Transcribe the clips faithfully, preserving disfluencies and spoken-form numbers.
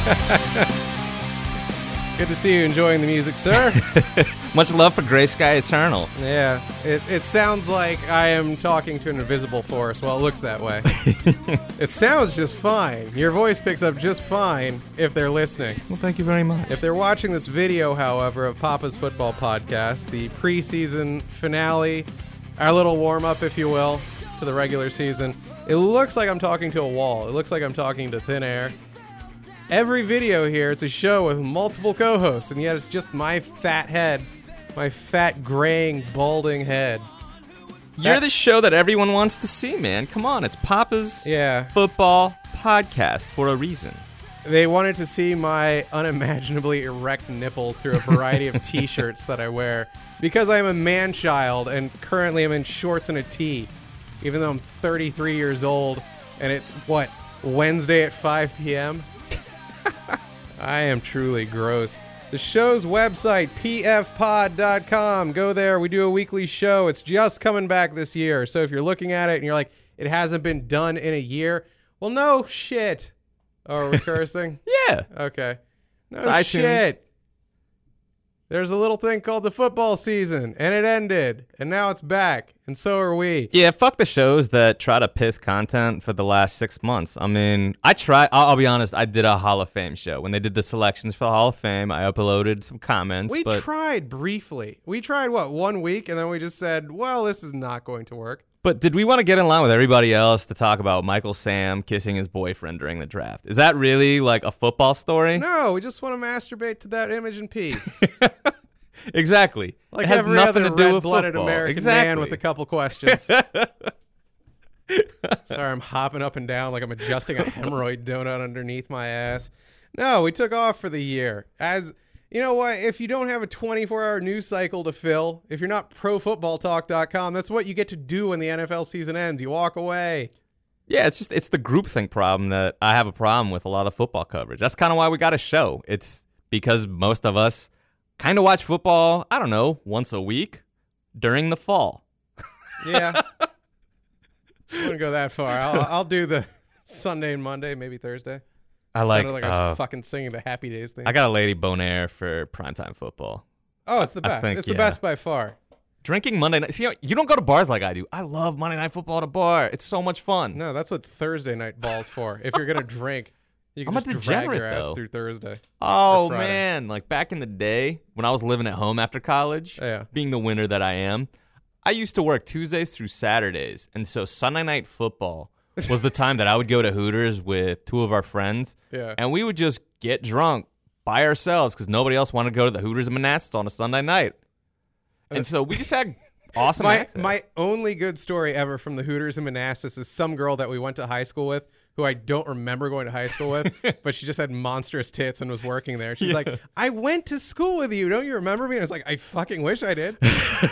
Good to see you enjoying the music, sir. Much love for Gray Sky Eternal. Yeah, it, it sounds like I am talking to an invisible force. Well, it looks that way. It sounds just fine. Your voice picks up just fine if they're listening. Well, thank you very much. If they're watching this video, however, of Papa's Football Podcast, the preseason finale, our little warm-up, if you will, to the regular season, it looks like I'm talking to a wall. It looks like I'm talking to thin air. Every video here, it's a show with multiple co-hosts, and yet it's just my fat head, my fat, graying, balding head. You're That- the show that everyone wants to see, man. Come on, it's Papa's Yeah. Football Podcast for a reason. They wanted to see my unimaginably erect nipples through a variety of t-shirts that I wear because I am a man-child and currently I'm in shorts and a tee, even though I'm thirty-three years old and it's, what, Wednesday at five p.m.? I am truly gross. The show's website, p f pod dot com. Go there. We do a weekly show. It's just coming back this year. So if you're looking at it and you're like, it hasn't been done in a year, well, no shit. Oh, are we cursing? Yeah. Okay. No It's iTunes. shit. There's a little thing called the football season, and it ended, and now it's back, and so are we. Yeah, fuck the shows that try to piss content for the last six months. I mean, I tried, I'll, I'll be honest, I did a Hall of Fame show. When they did the selections for the Hall of Fame, I uploaded some comments. We but, tried briefly. We tried, what, one week, and then we just said, well, this is not going to work. but did we want to get in line with everybody else to talk about Michael Sam kissing his boyfriend during the draft? Is that really like a football story? No, we just want to masturbate to that image in peace. Exactly. Like it has every nothing other to do with red-blooded football. American exactly. man with a couple questions. Sorry, I'm hopping up and down like I'm adjusting a hemorrhoid donut underneath my ass. No, we took off for the year. As you know what, if you don't have a twenty-four hour news cycle to fill, if you're not pro football talk dot com, that's what you get to do when the N F L season ends. You walk away. Yeah, it's just it's the groupthink problem that I have a problem with a lot of football coverage. That's kind of why we got a show. It's because most of us kind of watch football, I don't know, once a week during the fall. Yeah. I wouldn't go that far. I'll, I'll do the Sunday and Monday, maybe Thursday. I like, Sounded like I was uh, fucking singing the Happy Days thing. I got a Lady Bonaire for primetime football. Oh, it's the I best. think, It's the yeah. best by far. Drinking Monday night. See, you don't go to bars like I do. I love Monday Night Football at a bar. It's so much fun. No, that's what Thursday night ball's for. If you're gonna drink, you can I'm a just drag degenerate, your ass though. through Thursday. Oh, Or Friday. man. Like back in the day when I was living at home after college, Yeah. being the winner that I am, I used to work Tuesdays through Saturdays. And so Sunday Night Football was the time that I would go to Hooters with two of our friends. Yeah. And we would just get drunk by ourselves because nobody else wanted to go to the Hooters in Manassas on a Sunday night. And so we just had awesome My access. my only good story ever from the Hooters in Manassas is some girl that we went to high school with, who I don't remember going to high school with, but she just had monstrous tits and was working there. She's Yeah. like, I went to school with you. Don't you remember me? And I was like, I fucking wish I did.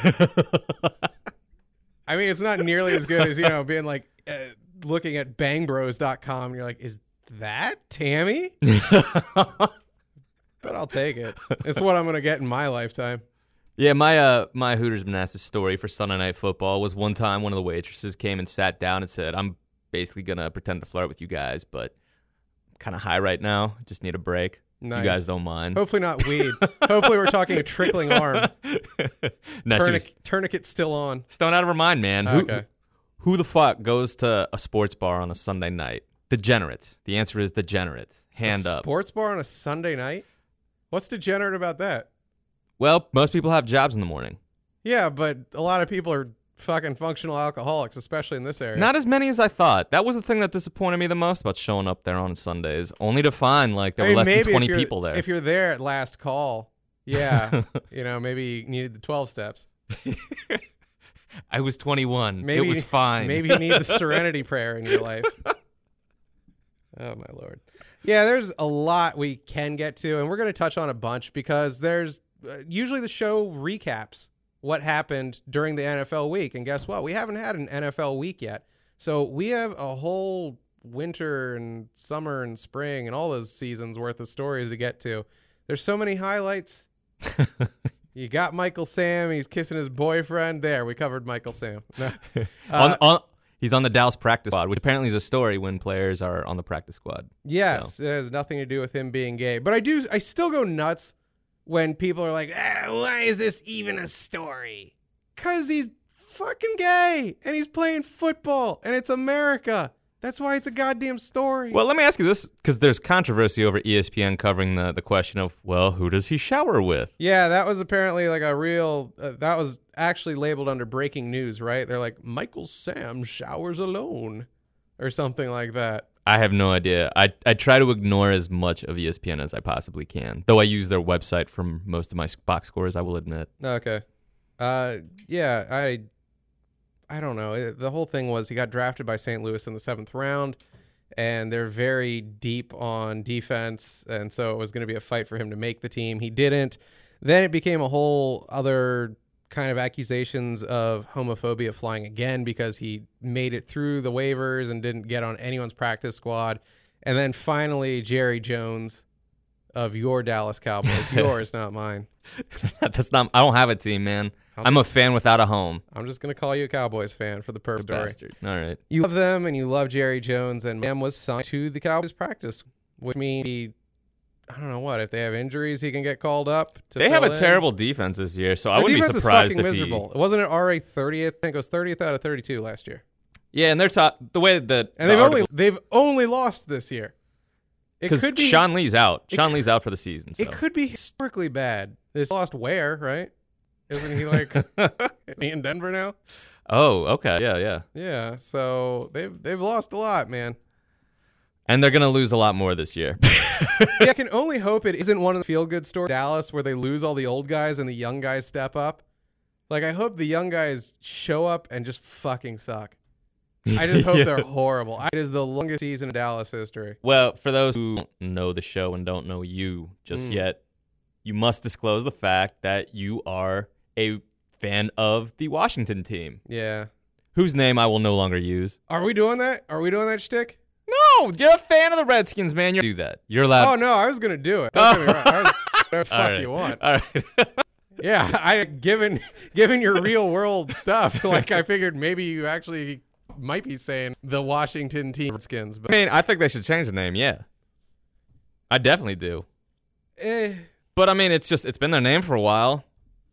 I mean, it's not nearly as good as, you know, being like uh, looking at bang bros dot com and you're like, is that Tammy? But I'll take it. It's what I'm going to get in my lifetime. Yeah, my uh my Hooters Manassas story for Sunday Night Football was one time one of the waitresses came and sat down and said, I'm basically going to pretend to flirt with you guys, but I'm kind of high right now. Just need a break. Nice. You guys don't mind. Hopefully not weed. Hopefully we're talking a trickling arm. No, she was Tourniquet, tourniquet still on. stoned out of her mind, man. Who, Okay. who the fuck goes to a sports bar on a Sunday night? Degenerates. The answer is degenerates. Hand a up. Sports bar on a Sunday night? What's degenerate about that? Well, most people have jobs in the morning. Yeah, but a lot of people are fucking functional alcoholics, especially in this area. Not as many as I thought. That was the thing that disappointed me the most about showing up there on Sundays, only to find like there I were mean, less than maybe twenty if you're- people there. If you're there at last call, yeah, you know, maybe you needed the twelve steps. I was twenty-one. Maybe it was fine. Maybe you need the serenity prayer in your life. Oh my Lord. Yeah, there's a lot we can get to, and we're going to touch on a bunch because there's uh, usually the show recaps what happened during the N F L week. And guess what? We haven't had an N F L week yet. So we have a whole winter and summer and spring and all those seasons worth of stories to get to. There's so many highlights. You got Michael Sam. He's kissing his boyfriend. There, we covered Michael Sam. No. Uh, on, on, He's on the Dallas practice squad, which apparently is a story when players are on the practice squad. Yes, So. it has nothing to do with him being gay. But I do, I still go nuts when people are like, ah, why is this even a story? Because he's fucking gay and he's playing football and it's America. That's why it's a goddamn story. Well, let me ask you this, because there's controversy over E S P N covering the, the question of, well, who does he shower with? Yeah, that was apparently like a real, uh, that was actually labeled under breaking news, right? They're like, Michael Sam showers alone or something like that. I have no idea. I, I try to ignore as much of E S P N as I possibly can, though I use their website for most of my box scores, I will admit. Okay. Uh, yeah, I... I don't know. The whole thing was he got drafted by Saint Louis in the seventh round, and they're very deep on defense, and so it was going to be a fight for him to make the team. He didn't. Then it became a whole other kind of accusations of homophobia flying again because he made it through the waivers and didn't get on anyone's practice squad. And then finally, Jerry Jones of your Dallas Cowboys, yours, not mine. That's not. I don't have a team, man. I'm, I'm just, a fan without a home. I'm just going to call you a Cowboys fan for the purpose story. Bastard. All right. You love them and you love Jerry Jones, and Sam was signed to the Cowboys practice, which means he, I don't know what, if they have injuries, he can get called up. To they have a in. terrible defense this year, so Their I wouldn't be surprised is if miserable. he... It wasn't an R A thirtieth. I think it was thirtieth out of thirty-two last year. Yeah, and they're top. The way that and the they've article... only they've only lost this year. Because Sean Lee's out. Sean Lee's out for the season. So. It could be historically bad. They lost where, right? Isn't he like is he in Denver now? Oh, okay. Yeah, yeah. Yeah, so they've they've lost a lot, man. And they're going to lose a lot more this year. Yeah, I can only hope it isn't one of the feel-good stories in Dallas where they lose all the old guys and the young guys step up. Like, I hope the young guys show up and just fucking suck. I just hope yeah. they're horrible. It is the longest season in Dallas history. Well, for those who don't know the show and don't know you just mm. yet, you must disclose the fact that you are a fan of the Washington team. Yeah. Whose name I will no longer use. Are we doing that? Are we doing that shtick? No, you're a fan of the Redskins, man. You do that. You're allowed. Oh, no, I was going to do it. Don't get me wrong. I was, whatever the fuck right. you want. All right. Yeah, I given given your real world stuff, like I figured maybe you actually might be saying the Washington team Redskins. But I mean, I think they should change the name, yeah. I definitely do. Eh. But I mean, it's just, it's been their name for a while.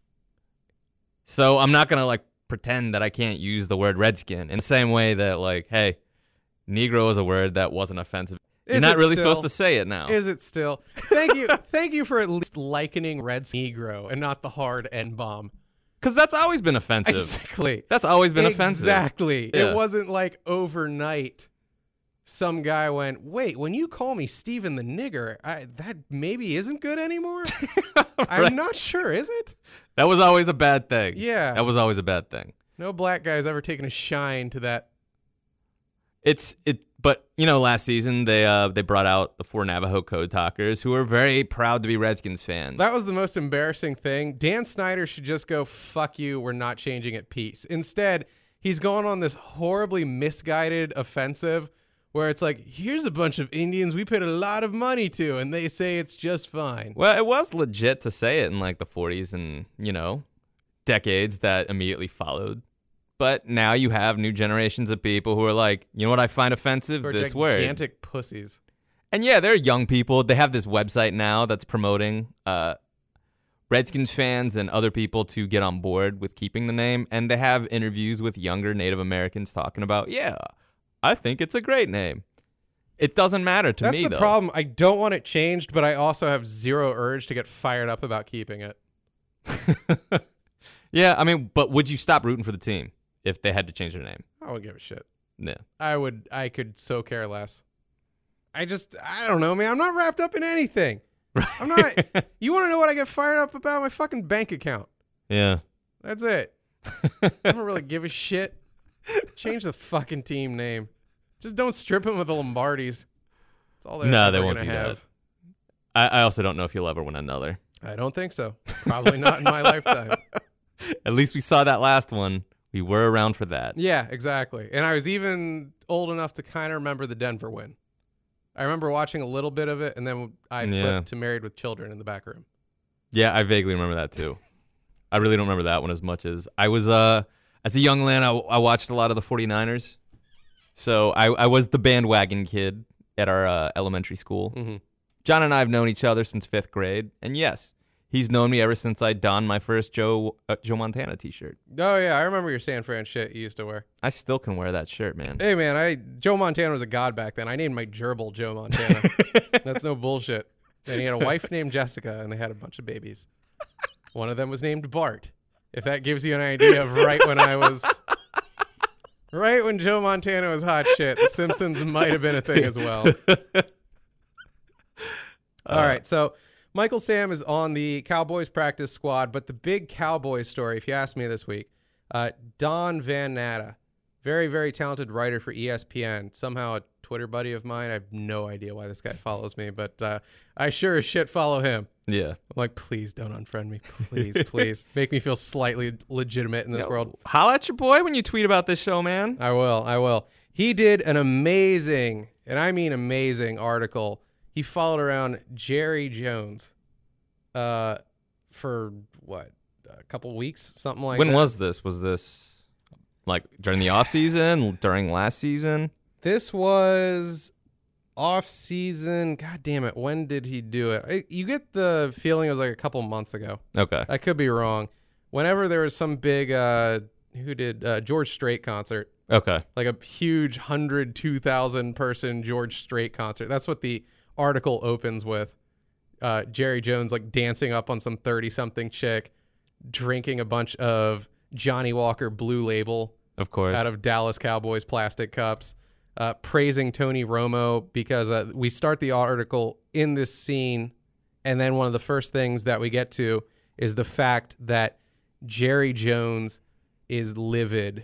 So I'm not going to like pretend that I can't use the word Redskin in the same way that like, hey, Negro is a word that wasn't offensive. You're is not really still, supposed to say it now. Is it still? Thank you. Thank you for at least likening Reds Negro and not the hard N-bomb. Because that's always been offensive. Exactly. That's always been offensive. Exactly. Yeah. It wasn't like overnight some guy went, wait, when you call me Steven the Nigger, I, that maybe isn't good anymore? Right. I'm not sure, is it? That was always a bad thing. Yeah. That was always a bad thing. No black guy's ever taken a shine to that. It's it, but you know, last season they uh they brought out the four Navajo Code Talkers who are very proud to be Redskins fans. That was the most embarrassing thing. Dan Snyder should just go, fuck you, we're not changing it, peace. Instead, he's going on this horribly misguided offensive where it's like, here's a bunch of Indians we paid a lot of money to, and they say it's just fine. Well, it was legit to say it in like the forties and, you know, decades that immediately followed. But now you have new generations of people who are like, you know what I find offensive? They're this word. Gigantic pussies. And yeah, they're young people. They have this website now that's promoting uh, Redskins fans and other people to get on board with keeping the name. And they have interviews with younger Native Americans talking about, yeah, I think it's a great name. It doesn't matter to that's me, the though. problem. I don't want it changed, but I also have zero urge to get fired up about keeping it. Yeah, I mean, but would you stop rooting for the team if they had to change their name? I wouldn't give a shit. Yeah. I would, I could so care less. I just, I don't know, man. I'm not wrapped up in anything. Right. I'm not, you want to know what I get fired up about? My fucking bank account. Yeah. That's it. I don't really give a shit. Change the fucking team name. Just don't strip them with the Lombardis. That's all they're no, ever they won't gonna do have. that. I, I also don't know if you'll ever win another. I don't think so. Probably not in my lifetime. At least we saw that last one. We were around for that. Yeah, exactly. And I was even old enough to kind of remember the Denver win. I remember watching a little bit of it, and then I flipped yeah. to Married with Children in the back room. Yeah, I vaguely remember that too. I really don't remember that one as much as I was, uh, as a young lad, I, I watched a lot of the forty-niners. So I, I was the bandwagon kid at our uh, elementary school. Mm-hmm. John and I have known each other since fifth grade, and yes, he's known me ever since I donned my first Joe uh, Joe Montana T-shirt. Oh yeah, I remember your San Fran shit you used to wear. I still can wear that shirt, man. Hey man, I Joe Montana was a god back then. I named my gerbil Joe Montana. That's no bullshit. And he had a wife named Jessica, and they had a bunch of babies. One of them was named Bart. If that gives you an idea of right when I was, right when Joe Montana was hot shit, The Simpsons might have been a thing as well. All right, so Michael Sam is on the Cowboys practice squad, but the big Cowboys story, if you ask me this week, uh, Don Van Natta, very, very talented writer for E S P N, somehow a Twitter buddy of mine. I have no idea why this guy follows me, but uh, I sure as shit follow him. Yeah. I'm like, please don't unfriend me. Please, please. Make me feel slightly legitimate in this Yeah, world. Holla at your boy when you tweet about this show, man. I will. I will. He did an amazing, and I mean amazing, article. He followed around Jerry Jones uh, for, what, a couple weeks? Something like When that. was this? Was this like during the offseason, during last season? This was off season. God damn it. When did he do it? I, you get the feeling it was like a couple months ago. Okay. I could be wrong. Whenever there was some big, uh, who did uh, George Strait concert, Okay. like a huge one hundred two thousand person George Strait concert. That's what the article opens with. Uh, Jerry Jones like dancing up on some thirty something chick, drinking a bunch of Johnny Walker Blue Label Of course. out of Dallas Cowboys plastic cups, uh, praising Tony Romo because uh, we start the article in this scene, and then one of the first things that we get to is the fact that Jerry Jones is livid,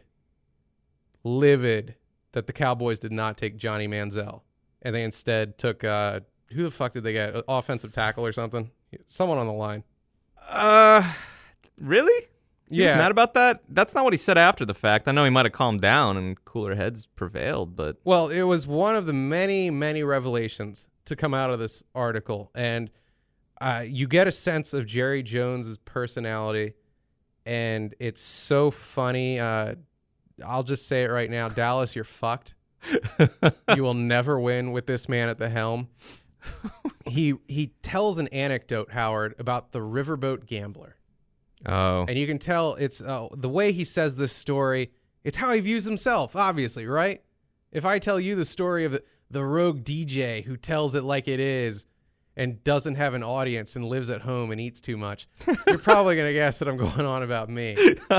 livid that the Cowboys did not take Johnny Manziel, and they instead took, uh, who the fuck did they get? Offensive tackle or something? Someone on the line. Uh, really? He was Yeah. mad about that? That's not what he said after the fact. I know he might have calmed down and cooler heads prevailed, but Well, it was one of the many, many revelations to come out of this article. And uh, you get a sense of Jerry Jones's personality, and it's so funny. Uh, I'll just say it right now. Dallas, you're fucked. You will never win with this man at the helm. He he tells an anecdote, Howard, about the riverboat gambler. oh, And you can tell it's uh, the way he says this story. It's how he views himself, obviously, right? If I tell you the story of the, the rogue D J who tells it like it is and doesn't have an audience and lives at home and eats too much, you're probably going to guess that I'm going on about me.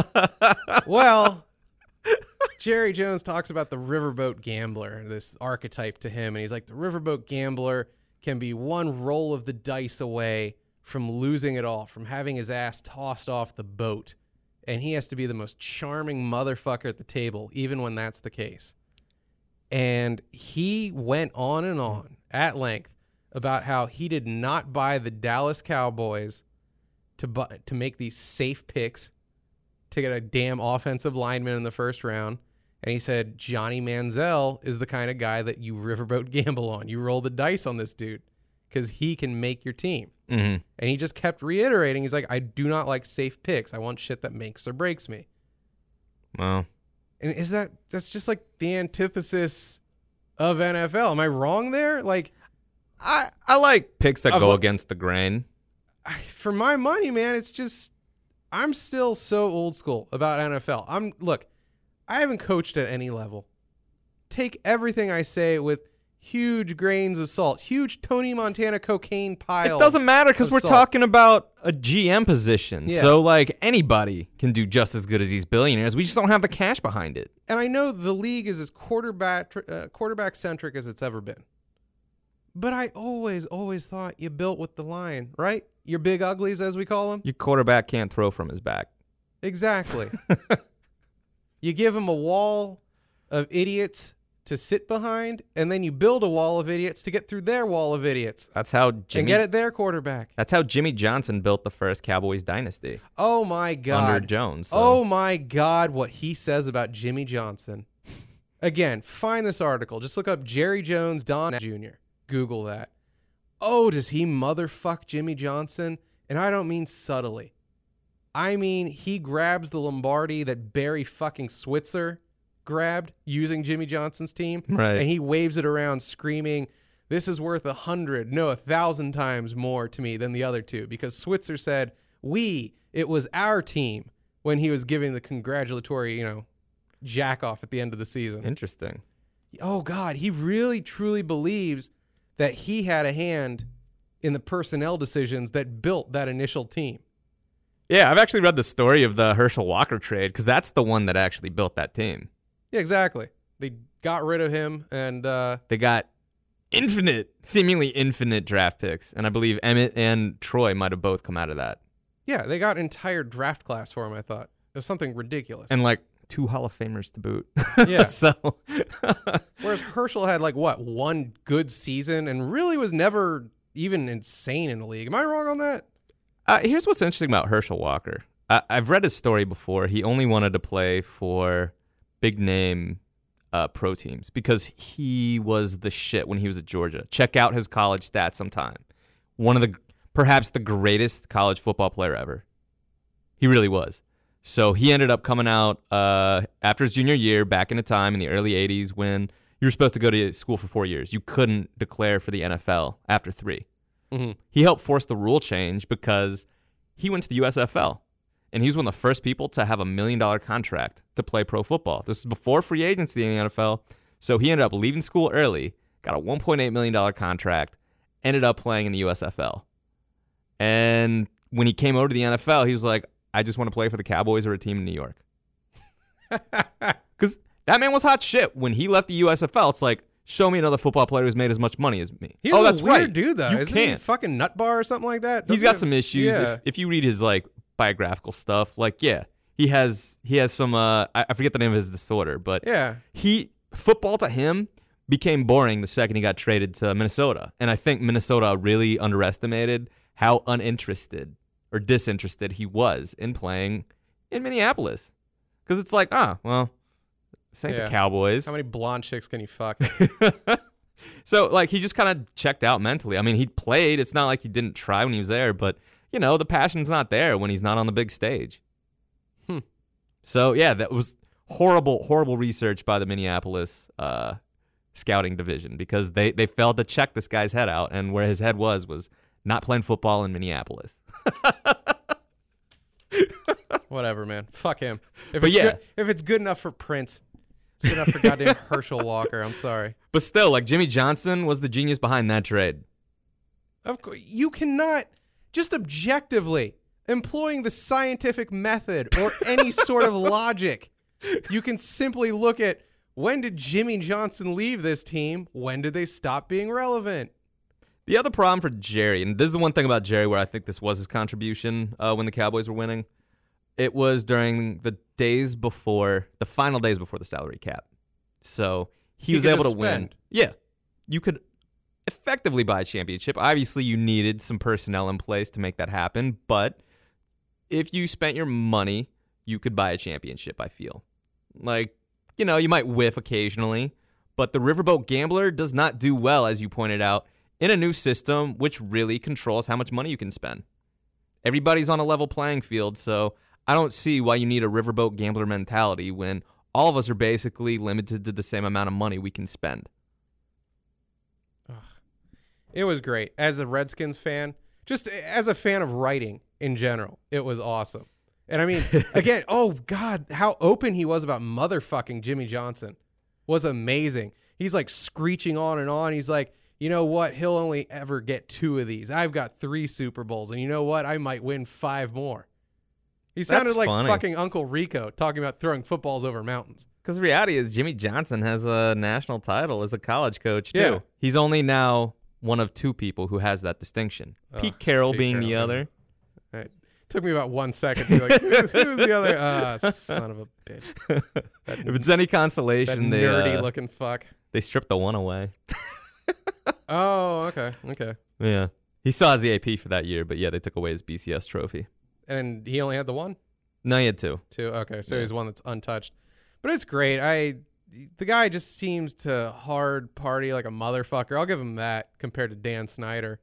Well, Jerry Jones talks about the riverboat gambler, this archetype to him. And he's like, the riverboat gambler can be one roll of the dice away from losing it all, from having his ass tossed off the boat. And he has to be the most charming motherfucker at the table, even when that's the case. And he went on and on at length about how he did not buy the Dallas Cowboys to bu- to make these safe picks to get a damn offensive lineman in the first round. And he said, Johnny Manziel is the kind of guy that you riverboat gamble on. You roll the dice on this dude because he can make your team. mm-hmm. And he just kept reiterating, he's like, I do not like safe picks. I want shit that makes or breaks me. Well, And is that, that's just like the antithesis of N F L. Am I wrong there? Like, I I like picks that Of go what- against the grain. I, for my money, man, it's just, I'm still so old school about N F L. I'm, look, I haven't coached at any level. Take everything I say with huge grains of salt, huge Tony Montana cocaine piles. It doesn't matter because of we're salt. talking about a G M position. Yeah. So, like, anybody can do just as good as these billionaires. We just don't have the cash behind it. And I know the league is as quarterback uh, quarterback centric as it's ever been. But I always, always thought you built with the line, right? Your big uglies, as we call them. Your quarterback can't throw from his back. Exactly. You give them a wall of idiots to sit behind, and then you build a wall of idiots to get through their wall of idiots That's how and Jimmy. get at their quarterback. That's how Jimmy Johnson built the first Cowboys dynasty Oh, my God. under Jones. so- Oh, my God, what he says about Jimmy Johnson. Again, find this article. Just look up Jerry Jones, Don Junior Google that. Oh, does he motherfuck Jimmy Johnson? And I don't mean subtly. I mean, he grabs the Lombardi that Barry fucking Switzer grabbed using Jimmy Johnson's team. Right. And he waves it around screaming, this is worth a hundred, no, a thousand times more to me than the other two. Because Switzer said, we, it was our team when he was giving the congratulatory, you know, jack off at the end of the season. Interesting. Oh, God, he really, truly believes that he had a hand in the personnel decisions that built that initial team. Yeah, I've actually read the story of the Herschel Walker trade because that's the one that actually built that team. Yeah, exactly. They got rid of him, and uh, They got infinite, seemingly infinite draft picks, and I believe Emmett and Troy might have both come out of that. yeah, they got an entire draft class for him, I thought. It was something ridiculous. And like two Hall of Famers to boot. Yeah. so Whereas Herschel had like, what, one good season and really was never even insane in the league. Am I wrong on that? uh, here's what's interesting about Herschel Walker. I- I've read his story before. He only wanted to play for big name uh, pro teams because he was the shit when he was at Georgia. Check out his college stats sometime. One of the, perhaps the greatest college football player ever. He really was. So he ended up coming out uh, after his junior year back in a time in the early eighties when you were supposed to go to school for four years. You couldn't declare for the N F L after three. Mm-hmm. He helped force the rule change because he went to the U S F L. And he was one of the first people to have a million dollar contract to play pro football. This is before free agency in the N F L. So he ended up leaving school early, got a one point eight million dollars contract, ended up playing in the U S F L. And when he came over to the N F L, he was like, I just want to play for the Cowboys or a team in New York. Because that man was hot shit. When he left the U S F L, it's like, show me another football player who's made as much money as me. He's oh, a that's weird right. dude, though. You Isn't he can't. fucking nut bar or something like that? He's Doesn't got he- some issues. Yeah. If, if you read his like biographical stuff, like yeah, he has he has some. Uh, I, I forget the name of his disorder, but yeah. he football to him became boring the second he got traded to Minnesota, and I think Minnesota really underestimated how uninterested or disinterested he was in playing in Minneapolis, because it's like ah well, this ain't Yeah. the Cowboys. How many blonde chicks can you fuck? So, like, he just kind of checked out mentally. I mean, he played. It's not like he didn't try when he was there, but, you know, the passion's not there when he's not on the big stage. Hmm. So, yeah, that was horrible, horrible research by the Minneapolis uh, scouting division because they, they failed to check this guy's head out, and where his head was was not playing football in Minneapolis. Whatever, man. Fuck him. If But it's yeah. good, if it's good enough for Prince, it's good enough for goddamn Herschel Walker. I'm sorry. But still, like, Jimmy Johnson was the genius behind that trade. Of course, you cannot just objectively employing the scientific method or any sort of logic. You can simply look at when did Jimmy Johnson leave this team? When did they stop being relevant? The other problem for Jerry, and this is the one thing about Jerry where I think this was his contribution uh, when the Cowboys were winning, it was during the days before, the final days before the salary cap. So he, He was could able to just win. spend. Yeah. You could effectively buy a championship. Obviously, you needed some personnel in place to make that happen, but if you spent your money, you could buy a championship, I feel. Like, you know, you might whiff occasionally, but the Riverboat Gambler does not do well, as you pointed out, in a new system which really controls how much money you can spend. Everybody's on a level playing field, so I don't see why you need a Riverboat Gambler mentality when all of us are basically limited to the same amount of money we can spend. It was great. As a Redskins fan, just as a fan of writing in general, it was awesome. And I mean, again, oh God, how open he was about motherfucking Jimmy Johnson was amazing. He's like screeching on and on. He's like, you know what? He'll only ever get two of these. I've got three Super Bowls, and you know what? I might win five more. He sounded That's like funny. fucking Uncle Rico talking about throwing footballs over mountains. Because the reality is Jimmy Johnson has a national title as a college coach, too. Yeah. He's only now one of two people who has that distinction. Ugh, Pete Carroll Pete being the Carroll, other. yeah. It took me about one second to be like, who, who's the other? Uh, son of a bitch. That, If it's any that consolation, they, nerdy uh, looking fuck. they stripped the one away. Oh, okay, okay. Yeah. He still has the A P for that year, but yeah, they took away his B C S trophy. And he only had the one, No, he had two. two. Okay, so Yeah. he's one that's untouched. But it's great. I the guy just seems to hard party like a motherfucker. I'll give him that compared to Dan Snyder.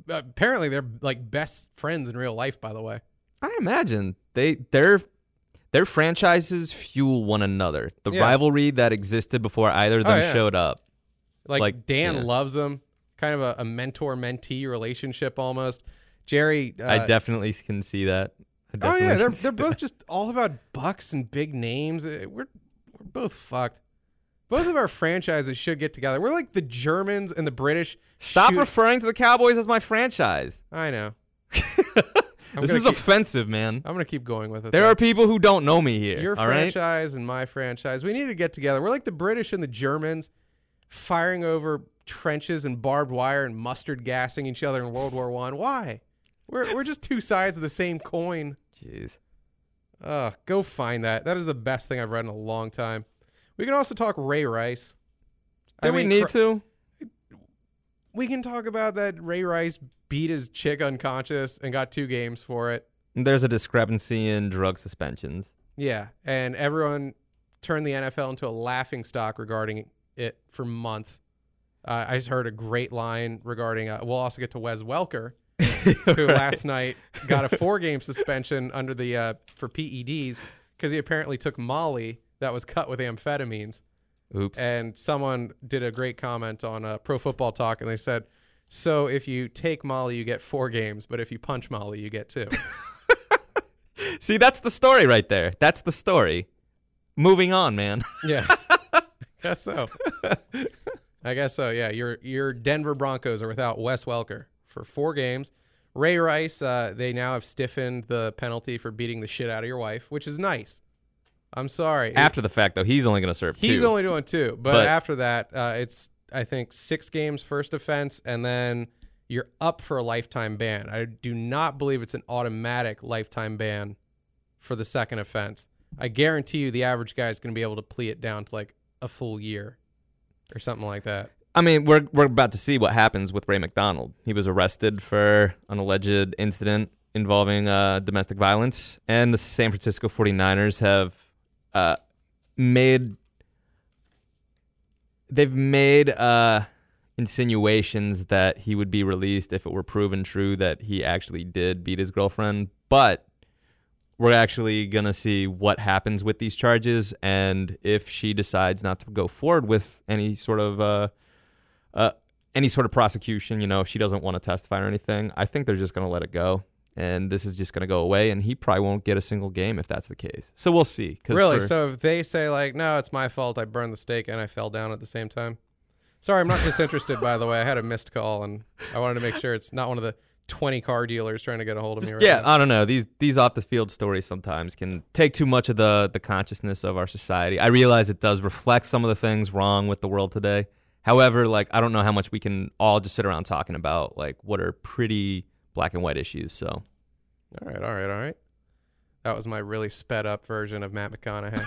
Apparently, they're like best friends in real life. By the way, I imagine they they're Their franchises fuel one another. The Yeah. rivalry that existed before either of them Oh, yeah. showed up. Like, Like, Dan yeah. loves him. Kind of a, a mentor-mentee relationship almost. Jerry. Uh, I definitely can see that. I oh definitely yeah, they're can see they're both that. just all about bucks and big names. Uh, We're we're both fucked. Both of our franchises should get together. We're like the Germans and the British. Stop shoot- referring to the Cowboys as my franchise. I know. I'm This gonna is keep- offensive, man. I'm gonna keep going with it. There though. are people who don't know me here. Your all right? franchise and my franchise. We need to get together. We're like the British and the Germans firing over trenches and barbed wire and mustard gassing each other in World War One. Why? We're we're just two sides of the same coin. Jeez. Ugh, go find that. That is the best thing I've read in a long time. We can also talk Ray Rice. Do I we mean, need cr- to? We can talk about that Ray Rice beat his chick unconscious and got two games for it. There's a discrepancy in drug suspensions. Yeah, and everyone turned the N F L into a laughing stock regarding it for months. Uh, I just heard a great line regarding. Uh, we'll also get to Wes Welker, who last night got a four-game suspension under the uh, for P E Ds because he apparently took Molly that was cut with amphetamines. Oops. And someone did a great comment on uh, Pro Football Talk, and they said, "So if you take Molly, you get four games, but if you punch Molly, you get two." See, that's the story right there. That's the story. Moving on, man. Yeah, guess so. I guess so. Yeah, your your Denver Broncos are without Wes Welker for four games. Ray Rice, uh, they now have stiffened the penalty for beating the shit out of your wife, which is nice. I'm sorry. After the fact, though, he's only going to serve two. He's only doing two, but, But- after that, uh, it's I think six games first offense, and then you're up for a lifetime ban. I do not believe it's an automatic lifetime ban for the second offense. I guarantee you, the average guy is going to be able to plea it down to like a full year or something like that. I mean, we're we're about to see what happens with Ray McDonald. He was arrested for an alleged incident involving uh, domestic violence, and the San Francisco forty-niners have uh, made they've made uh, insinuations that he would be released if it were proven true that he actually did beat his girlfriend. But we're actually going to see what happens with these charges, and if she decides not to go forward with any sort of uh, uh, any sort of prosecution, you know, if she doesn't want to testify or anything, I think they're just going to let it go. And this is just going to go away, and he probably won't get a single game if that's the case. So we'll see. 'Cause Really? for- So if they say like, no, it's my fault, I burned the steak and I fell down at the same time. Sorry, I'm not disinterested, by the way. I had a missed call, and I wanted to make sure it's not one of the twenty car dealers trying to get a hold of Just, me right yeah, now. I don't know. These these off the field stories sometimes can take too much of the the consciousness of our society. I realize it does reflect some of the things wrong with the world today. However, like I don't know how much we can all just sit around talking about like what are pretty black and white issues. So All right, all right, all right. That was my really sped up version of Matt McConaughey.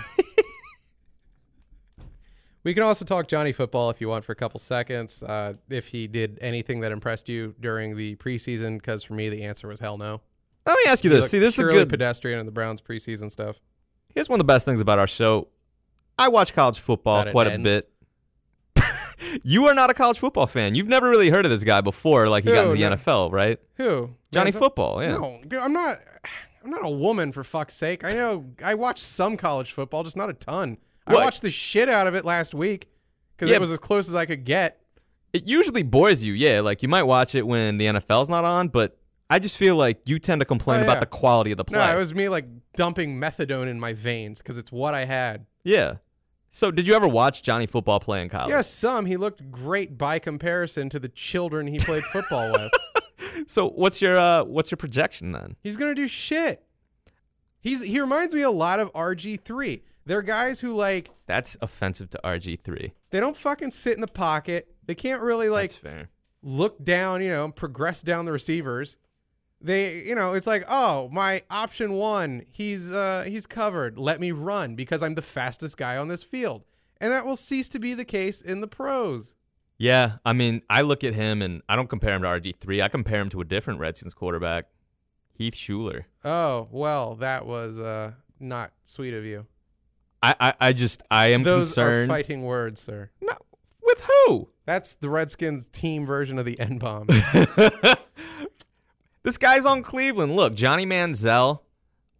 We can also talk Johnny Football if you want for a couple seconds. Uh, if he did anything that impressed you during the preseason, because for me the answer was hell no. let me ask you He this. looked See, this is a purely good. pedestrian in the Browns preseason stuff. Here's one of the best things about our show. I watch college football That it quite a ends. bit. You are not a college football fan. You've never really heard of this guy before, like he got Who? into the No. N F L, right? Who? Johnny Man, Football, yeah. No, dude, I'm not. I'm not a woman for fuck's sake. I know. I watch some college football, just not a ton. I What? watched the shit out of it last week because Yeah. it was as close as I could get. It usually bores you, yeah. Like you might watch it when the N F L's not on, but I just feel like you tend to complain Oh, about yeah. the quality of the play. No, it was me like dumping methadone in my veins because it's what I had. Yeah. So did you ever watch Johnny Football play in college? Yes, some. He looked great by comparison to the children he played football with. So what's your uh, what's your projection then? He's gonna do shit. He's he reminds me a lot of R G three. They're guys who like That's offensive to R G three. they don't fucking sit in the pocket. They can't really like That's fair. look down, you know, and progress down the receivers. They, you know, it's like, oh, my option one, he's uh he's covered. Let me run because I'm the fastest guy on this field. And that will cease to be the case in the pros. Yeah, I mean, I look at him and I don't compare him to R G three. I compare him to a different Redskins quarterback, Heath Schuler. Oh, well, that was uh not sweet of you. I, I, I just I am Those concerned. are fighting words, sir. No, with who? That's the Redskins team version of the N-bomb. This guy's on Cleveland. Look, Johnny Manziel,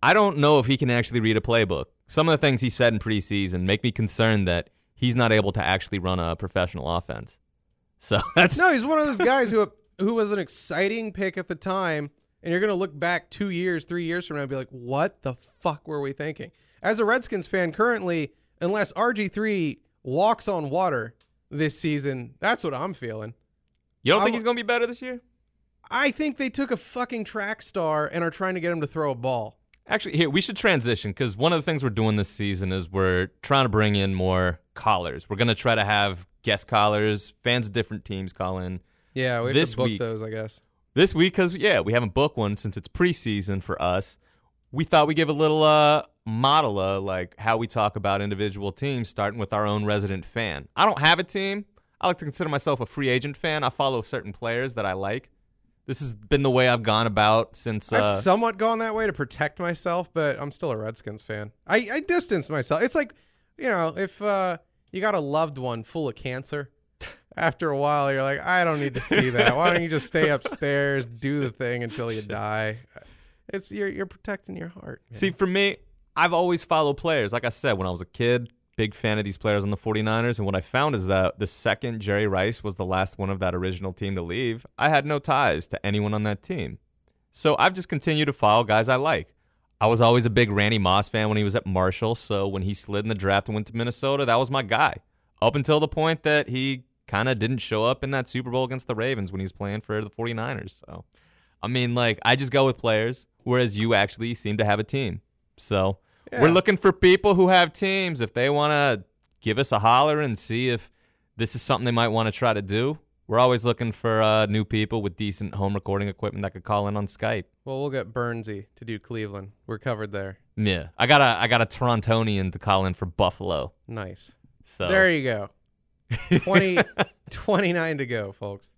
I don't know if he can actually read a playbook. Some of the things he said in preseason make me concerned that he's not able to actually run a professional offense. So that's no, he's one of those guys who who was an exciting pick at the time, and you're going to look back two years, three years from now and be like, what the fuck were we thinking? As a Redskins fan currently, unless R G three walks on water this season, that's what I'm feeling. You don't I'm, think he's going to be better this year? I think they took a fucking track star and are trying to get him to throw a ball. Actually, here, we should transition because one of the things we're doing this season is we're trying to bring in more callers. We're going to try to have guest callers, fans of different teams call in. Yeah, we have this to book week, those, I guess. This week, because, yeah, we haven't booked one since it's preseason for us. We thought we'd give a little uh, model of like how we talk about individual teams, starting with our own resident fan. I don't have a team. I like to consider myself a free agent fan. I follow certain players that I like. This has been the way I've gone about since. Uh, I've somewhat gone that way to protect myself, but I'm still a Redskins fan. I, I distance myself. It's like, you know, if uh, you got a loved one full of cancer, after a while you're like, I don't need to see that. Why don't you just stay upstairs, do the thing until you die? It's you're you're protecting your heart. See, for me, I've always followed players. Like I said, when I was a kid, big fan of these players on the 49ers. And what I found is that the second Jerry Rice was the last one of that original team to leave, I had no ties to anyone on that team. So I've just continued to follow guys I like. I was always a big Randy Moss fan when he was at Marshall. So when he slid in the draft and went to Minnesota, that was my guy. Up until the point that he kind of didn't show up in that Super Bowl against the Ravens when he was playing for the 49ers. So, I mean, like, I just go with players, whereas you actually seem to have a team. So yeah. We're looking for people who have teams. If they want to give us a holler and see if this is something they might want to try to do, we're always looking for uh, new people with decent home recording equipment that could call in on Skype. Well, we'll get Bernsey to do Cleveland. We're covered there. Yeah. I got a I got a Torontonian to call in for Buffalo. Nice. So there you go. twenty, twenty-nine to go, folks.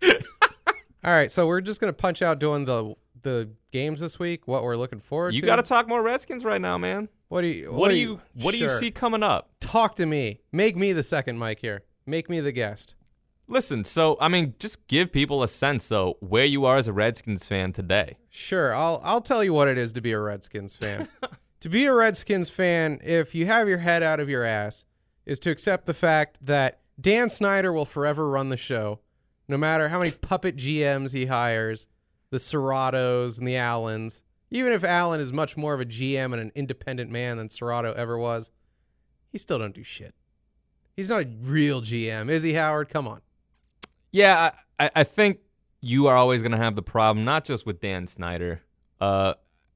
All right, so we're just going to punch out doing the the games this week, what we're looking forward you to. You got to talk more Redskins right now, man. What do you What, what do you, you What sure. do you see coming up? Talk to me. Make me the second mic here. Make me the guest. Listen, so I mean, just give people a sense of where you are as a Redskins fan today. Sure, I'll I'll tell you what it is to be a Redskins fan. To be a Redskins fan, if you have your head out of your ass, is to accept the fact that Dan Snyder will forever run the show, no matter how many puppet G Ms he hires, the Serratos and the Allens. Even if Allen is much more of a G M and an independent man than Serrato ever was, he still don't do shit. He's not a real G M, is he, Howard? Come on. Yeah, I, I think you are always going to have the problem, not just with Dan Snyder. Uh,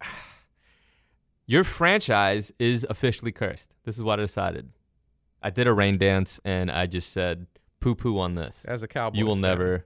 your franchise is officially cursed. This is what I decided. I did a rain dance, and I just said, poo-poo on this. As a Cowboys You will fan. never.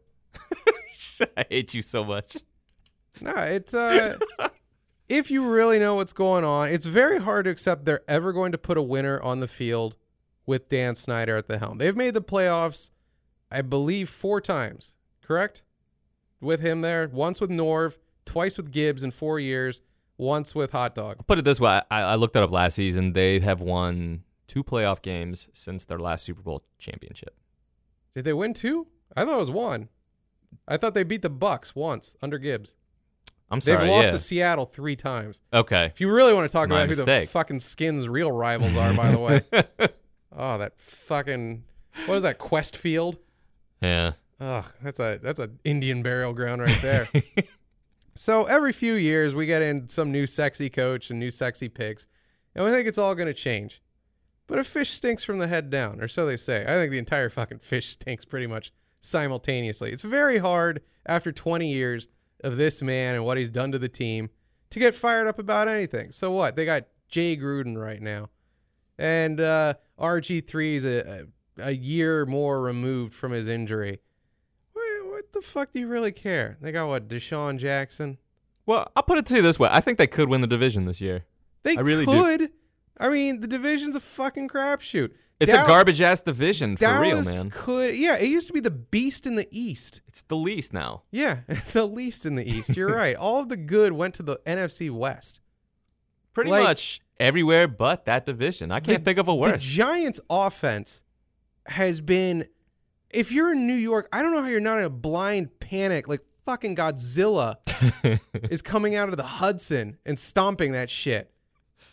I hate you so much. No, it's uh, if you really know what's going on, it's very hard to accept they're ever going to put a winner on the field with Dan Snyder at the helm. They've made the playoffs, I believe, four times, correct? With him there, once with Norv, twice with Gibbs in four years, once with Hot Dog. I'll put it this way. I, I looked it up last season. They have won two playoff games since their last Super Bowl championship. Did they win two? I thought it was one. I thought they beat the Bucks once under Gibbs. I'm sorry. They've lost yeah. to Seattle three times. Okay. If you really want to talk My about mistake. who the fucking Skins' real rivals are, by the way. Oh, that fucking, what is that, Quest Field? Yeah. Ugh, that's a that's an Indian burial ground right there. So every few years we get in some new sexy coach and new sexy picks, and we think it's all going to change. But a fish stinks from the head down, or so they say. I think the entire fucking fish stinks pretty much simultaneously. It's very hard after twenty years of this man and what he's done to the team to get fired up about anything. So what? They got Jay Gruden right now. And uh, R G three is a, a, a year more removed from his injury. What, what the fuck do you really care? They got, what, Deshaun Jackson? Well, I'll put it to you this way. I think they could win the division this year. They I really could. do. I mean, the division's a fucking crapshoot. It's Dal- a garbage-ass division for Dallas real, man. Could, yeah, it used to be the beast in the East. It's the least now. Yeah, the least in the East. You're right. All of the good went to the N F C West. Pretty Like- much everywhere but that division. I can't The- think of a The worse. Giants' offense has been, if you're in New York, I don't know how you're not in a blind panic like fucking Godzilla is coming out of the Hudson and stomping that shit.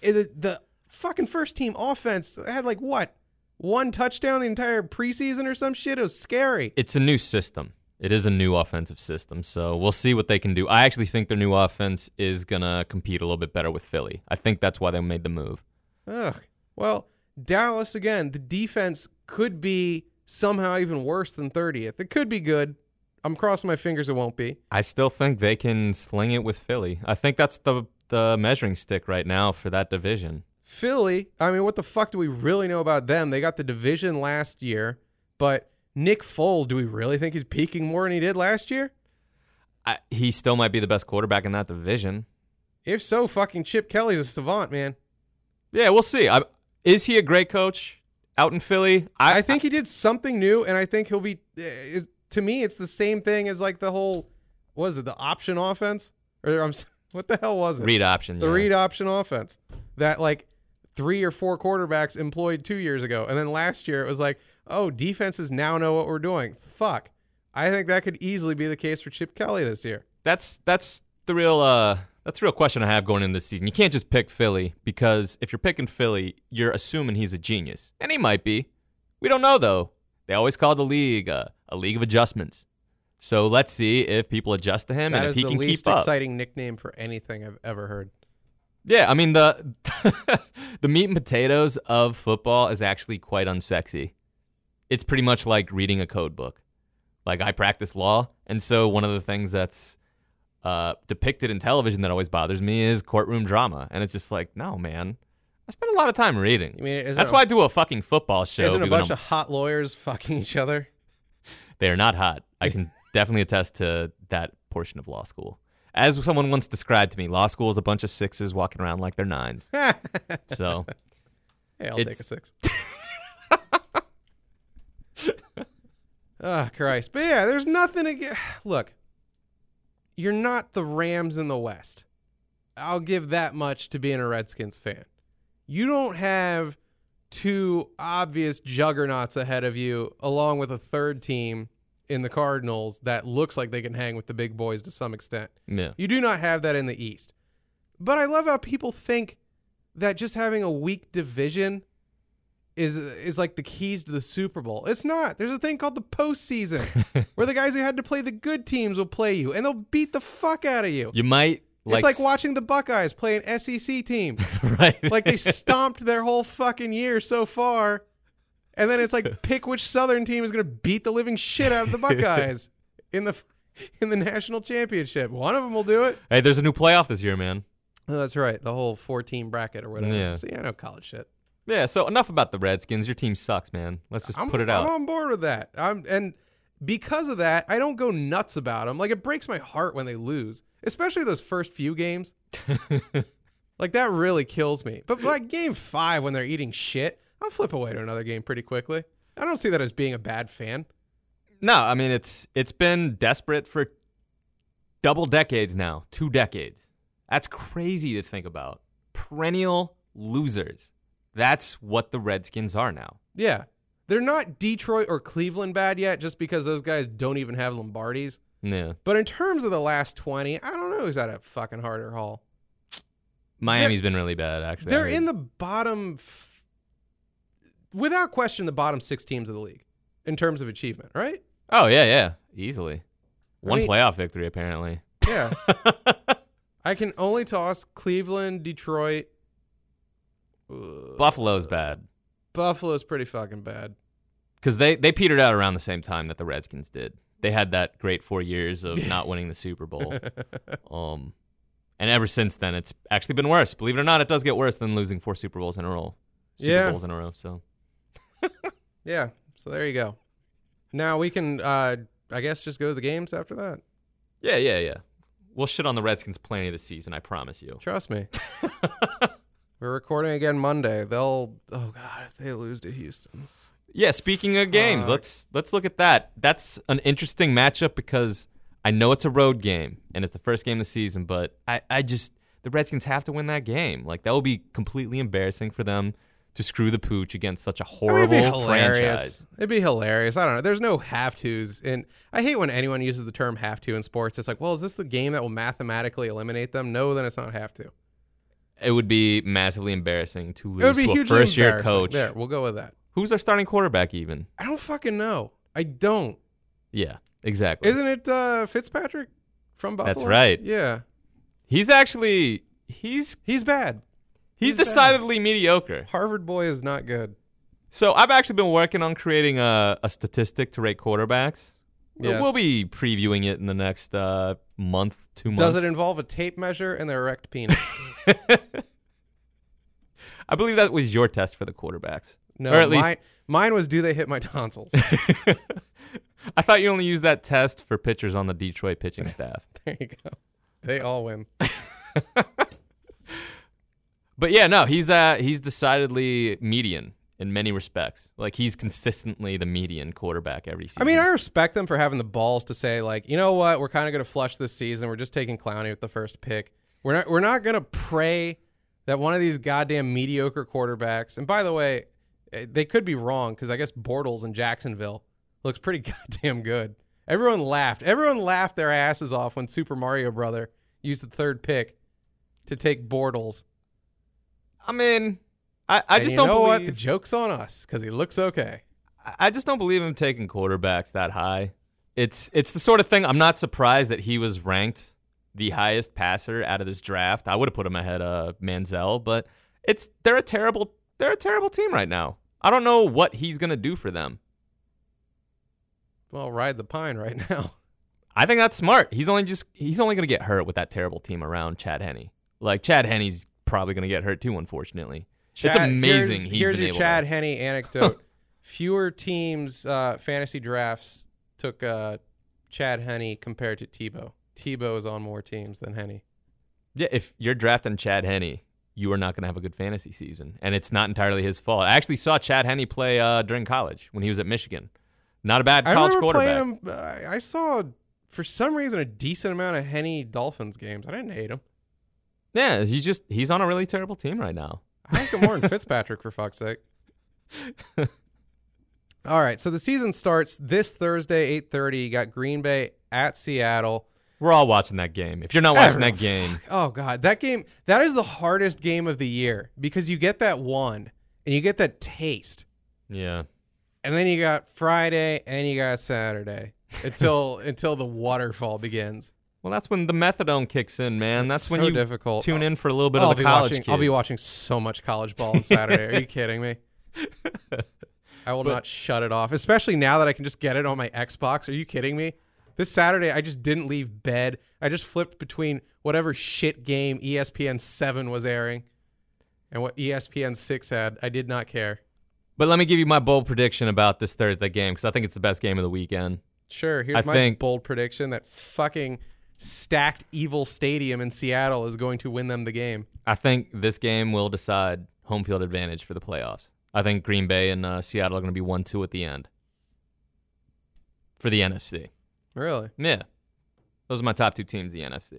the, the fucking first team offense had like what? One touchdown the entire preseason or some shit? It was scary. It's a new system. It is a new offensive system, so we'll see what they can do. I actually think their new offense is going to compete a little bit better with Philly. I think that's why they made the move. Ugh. Well, Dallas, again, the defense could be somehow even worse than thirtieth. It could be good. I'm crossing my fingers it won't be. I still think they can sling it with Philly. I think that's the the measuring stick right now for that division. Philly, I mean, what the fuck do we really know about them? They got the division last year, but Nick Foles, do we really think he's peaking more than he did last year? I, he still might be the best quarterback in that division. If so, fucking Chip Kelly's a savant, man. Yeah, we'll see. I, is he a great coach out in Philly? I, I think he did something new, and I think he'll be. Uh, is, to me, it's the same thing as like the whole. What was it, the option offense? Or I'm what the hell was it? Read option. The yeah. read option offense that like three or four quarterbacks employed two years ago, and then last year it was like, oh, defenses now know what we're doing. Fuck. I think that could easily be the case for Chip Kelly this year. That's that's the real uh that's the real question I have going into this season. You can't just pick Philly because if you're picking Philly, you're assuming he's a genius, and he might be. We don't know though. They always call the league uh, a league of adjustments. So let's see if people adjust to him that and if he can keep up. That is the least exciting nickname for anything I've ever heard. Yeah, I mean the the meat and potatoes of football is actually quite unsexy. It's pretty much like reading a code book. Like, I practice law, and so one of the things that's uh, depicted in television that always bothers me is courtroom drama. And it's just like, no, man. I spend a lot of time reading. You mean, that's a, why I do a fucking football show. Isn't a bunch I'm, of hot lawyers fucking each other? They are not hot. I can definitely attest to that portion of law school. As someone once described to me, law school is a bunch of sixes walking around like they're nines. So, hey, I'll take a six. Oh, Christ. But yeah, there's nothing to get. Look, you're not the Rams in the West. I'll give that much to being a Redskins fan. You don't have two obvious juggernauts ahead of you, along with a third team in the Cardinals that looks like they can hang with the big boys to some extent. Yeah. You do not have that in the East. But I love how people think that just having a weak division is is like the keys to the Super Bowl. It's not. There's a thing called the postseason where the guys who had to play the good teams will play you, and they'll beat the fuck out of you. You might. Like, it's like watching the Buckeyes play an S E C team. Right. Like they stomped their whole fucking year so far, and then it's like pick which Southern team is going to beat the living shit out of the Buckeyes in the in the national championship. One of them will do it. Hey, there's a new playoff this year, man. Oh, that's right. The whole four-team bracket or whatever. Yeah. See, I know college shit. Yeah, so enough about the Redskins. Your team sucks, man. Let's just I'm, put it out. I'm on board with that. I'm, and because of that, I don't go nuts about them. Like, it breaks my heart when they lose, especially those first few games. Like, that really kills me. But like game five, when they're eating shit, I'll flip away to another game pretty quickly. I don't see that as being a bad fan. No, I mean, it's it's been desperate for double decades now, two decades. That's crazy to think about. Perennial losers. That's what the Redskins are now. Yeah. They're not Detroit or Cleveland bad yet just because those guys don't even have Lombardis. Yeah. But in terms of the last twenty, I don't know who's at a fucking harder haul. Miami's they're, been really bad, actually. They're in the bottom, f- without question, the bottom six teams of the league in terms of achievement, right? Oh, yeah, yeah. Easily. One I mean, playoff victory, apparently. Yeah. I can only toss Cleveland, Detroit. Uh, Buffalo's bad. Buffalo's pretty fucking bad. Because they, they petered out around the same time that the Redskins did. They had that great four years of not winning the Super Bowl. um, And ever since then, it's actually been worse. Believe it or not, it does get worse than losing four Super Bowls in a row. Super yeah. Bowls in a row, so. Yeah, so there you go. Now we can, uh, I guess, just go to the games after that. Yeah, yeah, yeah. We'll shit on the Redskins plenty this season, I promise you. Trust me. We're recording again Monday. They'll, oh God, if they lose to Houston. Yeah, speaking of games, uh, let's let's look at that. That's an interesting matchup because I know it's a road game and it's the first game of the season, but I, I just, the Redskins have to win that game. Like, that will be completely embarrassing for them to screw the pooch against such a horrible It'd be hilarious. franchise. It'd be hilarious. I don't know. There's no have-tos. And I hate when anyone uses the term have-to in sports. It's like, well, is this the game that will mathematically eliminate them? No, then it's not have-to. it would be massively embarrassing to It would lose be to a hugely first-year embarrassing. coach. There, we'll go with that. Who's our starting quarterback even? I don't fucking know. I don't. Yeah, exactly. Isn't it uh, Fitzpatrick from Buffalo? That's right. Yeah. He's actually he's He's bad. he's, He's bad. decidedly mediocre. Harvard boy is not good. So I've actually been working on creating a, a statistic to rate quarterbacks. Yes. We'll be previewing it in the next uh, month, two months. Does it involve a tape measure and their erect penis? I believe that was your test for the quarterbacks. No, or at least mine, mine was do they hit my tonsils? I thought you only used that test for pitchers on the Detroit pitching staff. There you go. They all win. But yeah, no, he's uh he's decidedly median in many respects. Like he's consistently the median quarterback every season. I mean, I respect them for having the balls to say, like, you know what, we're kind of going to flush this season. We're just taking Clowney with the first pick. We're not. We're not going to pray that one of these goddamn mediocre quarterbacks. And by the way, they could be wrong because I guess Bortles in Jacksonville looks pretty goddamn good. Everyone laughed. Everyone laughed their asses off when Super Mario Brother used the third pick to take Bortles. I mean, I, I And just you don't know believe. what? The joke's on us because he looks okay. I just don't believe him taking quarterbacks that high. It's it's the sort of thing. I'm not surprised that he was ranked the highest passer out of this draft. I would have put him ahead of Manziel, but it's they're a terrible they're a terrible team right now. I don't know what he's gonna do for them. Well, ride the pine right now. I think that's smart. He's only just he's only gonna get hurt with that terrible team around Chad Henne. Like Chad Henne's probably gonna get hurt too, unfortunately. Chad, it's amazing. Here's, he's here's been your able Chad to. Henne anecdote. Fewer teams, uh, fantasy drafts took uh, Chad Henne compared to Tebow. Tebow is on more teams than Henne. Yeah, if you're drafting Chad Henne, you are not going to have a good fantasy season, and it's not entirely his fault. I actually saw Chad Henne play uh, during college when he was at Michigan. Not a bad I college remember quarterback. playing him. Uh, I saw, for some reason, a decent amount of Henne Dolphins games. I didn't hate him. Yeah, he's just he's on a really terrible team right now. I like him more than Fitzpatrick, for fuck's sake. All right, so the season starts this Thursday, eight thirty. You got Green Bay at Seattle. We're all watching that game. If you're not watching that game, Oh, God. That game, that is the hardest game of the year because you get that one and you get that taste. yeah. And then you got Friday and you got Saturday until until the waterfall begins. Well, that's when the methadone kicks in, man. It's that's when so you difficult. tune in for a little bit I'll of the be college watching, kids. I'll be watching so much college ball on Saturday. Are you kidding me? I will But- not shut it off, especially now that I can just get it on my Xbox. Are you kidding me? This Saturday, I just didn't leave bed. I just flipped between whatever shit game E S P N seven was airing and what E S P N six had. I did not care. But let me give you my bold prediction about this Thursday game because I think it's the best game of the weekend. Sure, here's I my think- bold prediction that fucking stacked evil stadium in Seattle is going to win them the game. I think this game will decide home field advantage for the playoffs. I think Green Bay and uh, Seattle are going to be one two at the end for the N F C. Really? Yeah. Those are my top two teams, the N F C.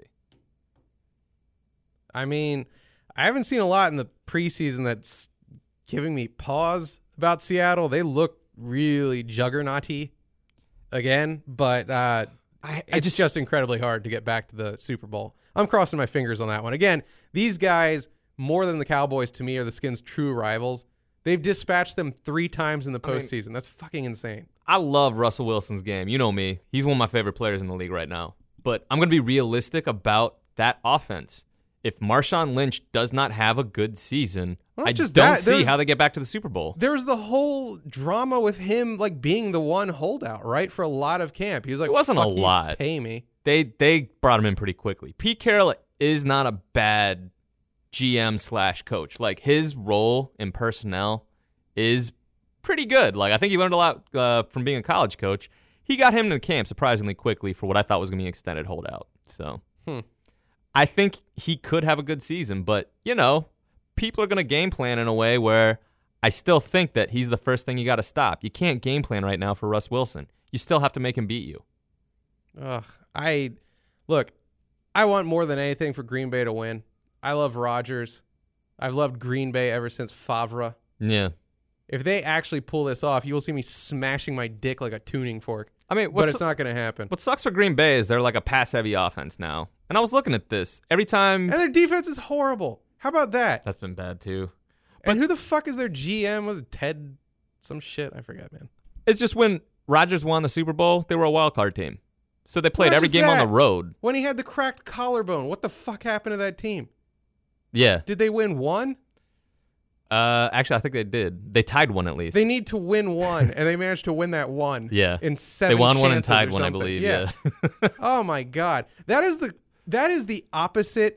I mean, I haven't seen a lot in the preseason that's giving me pause about Seattle. They look really juggernauty again, but uh, I, it's just, just incredibly hard to get back to the Super Bowl. I'm crossing my fingers on that one. Again, these guys, more than the Cowboys, to me, are the Skins' true rivals. They've dispatched them three times in the postseason. I mean, that's fucking insane. I love Russell Wilson's game. You know me. He's one of my favorite players in the league right now. But I'm going to be realistic about that offense. If Marshawn Lynch does not have a good season, Well, I just don't that, see there's- how they get back to the Super Bowl. There's the whole drama with him like being the one holdout, right? For a lot of camp. He was like, It wasn't a "Fuck you, lot. Pay me." They they brought him in pretty quickly. Pete Carroll is not a bad G M slash coach. Like his role in personnel is pretty good. Like I think he learned a lot uh, from being a college coach. He got him to camp surprisingly quickly for what I thought was going to be an extended holdout. So Hmm. I think he could have a good season, but you know, people are going to game plan in a way where I still think that he's the first thing you got to stop. You can't game plan right now for Russ Wilson. You still have to make him beat you. Ugh, I look. I want more than anything for Green Bay to win. I love Rodgers. I've loved Green Bay ever since Favre. Yeah. If they actually pull this off, you will see me smashing my dick like a tuning fork. I mean, But what's it's not going to happen. What sucks for Green Bay is they're like a pass-heavy offense now. And I was looking at this. Every time... And their defense is horrible. How about that? That's been bad too. And who the fuck is their G M? Was it Ted some shit? I forget, man. It's just when Rodgers won the Super Bowl, they were a wild card team. So they played Not every just game on that. the road. When he had the cracked collarbone, what the fuck happened to that team? Yeah. Did they win one? Uh, actually, I think they did. They tied one at least. They need to win one, and they managed to win that one. Yeah. In seven They won one and chances tied or one, I something. believe. Yeah. Oh my god, that is the that is the opposite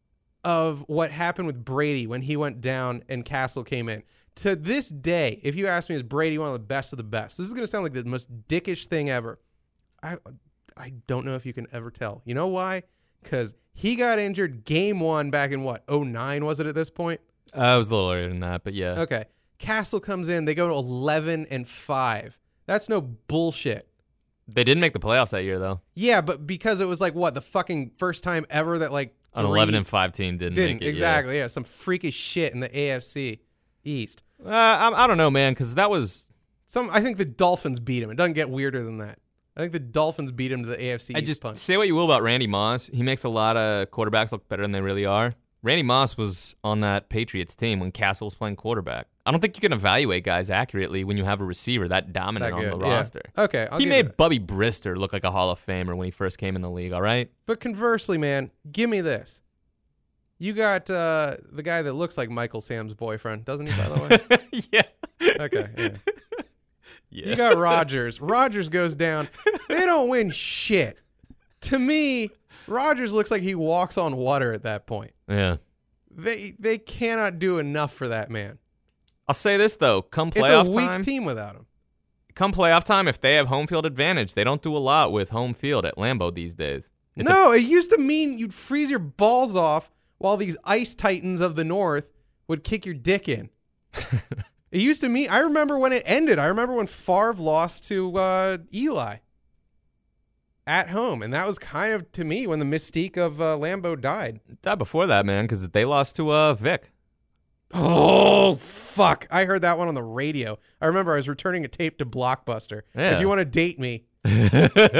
of what happened with Brady when he went down and Castle came in. To this day, if you ask me, is Brady one of the best of the best? This is going to sound like the most dickish thing ever. I I don't know if you can ever tell. You know why? Because he got injured game one back in what, oh nine was it at this point? Uh, it was a little earlier than that, but yeah. Okay. Castle comes in. They go to eleven and five. That's no bullshit. They didn't make the playoffs that year, though. Yeah, but because it was like, what, the fucking first time ever that like An eleven and five team didn't, didn't make it. exactly. Yeah. yeah, some freakish shit in the A F C East. Uh, I, I don't know, man, because that was... Some. I think the Dolphins beat him. It doesn't get weirder than that. I think the Dolphins beat him to the A F C I East just punch. say what you will about Randy Moss. He makes a lot of quarterbacks look better than they really are. Randy Moss was on that Patriots team when Castle was playing quarterback. I don't think you can evaluate guys accurately when you have a receiver that dominant That on good, the yeah. roster. Okay, I'll he give you made that. Bubby Brister look like a Hall of Famer when he first came in the league, all right? But conversely, man, give me this. You got uh, the guy that looks like Michael Sam's boyfriend, doesn't he, by the way? yeah. Okay, yeah. Yeah. You got Rodgers. Rodgers goes down. They don't win shit. To me, Rodgers looks like he walks on water at that point. Yeah. They they cannot do enough for that man. I'll say this, though. Come It's playoff a weak time, team without him. come playoff time, if they have home field advantage, they don't do a lot with home field at Lambeau these days. It's no, it used to mean you'd freeze your balls off while these ice titans of the north would kick your dick in. It used to mean, I remember when it ended. I remember when Favre lost to uh, Eli at home. And that was kind of, to me, when the mystique of uh, Lambeau died. a, died before that, man, because they lost to uh, Vic. Oh, fuck. I heard that one on the radio. I remember I was returning a tape to Blockbuster. Yeah. If you want to date me, might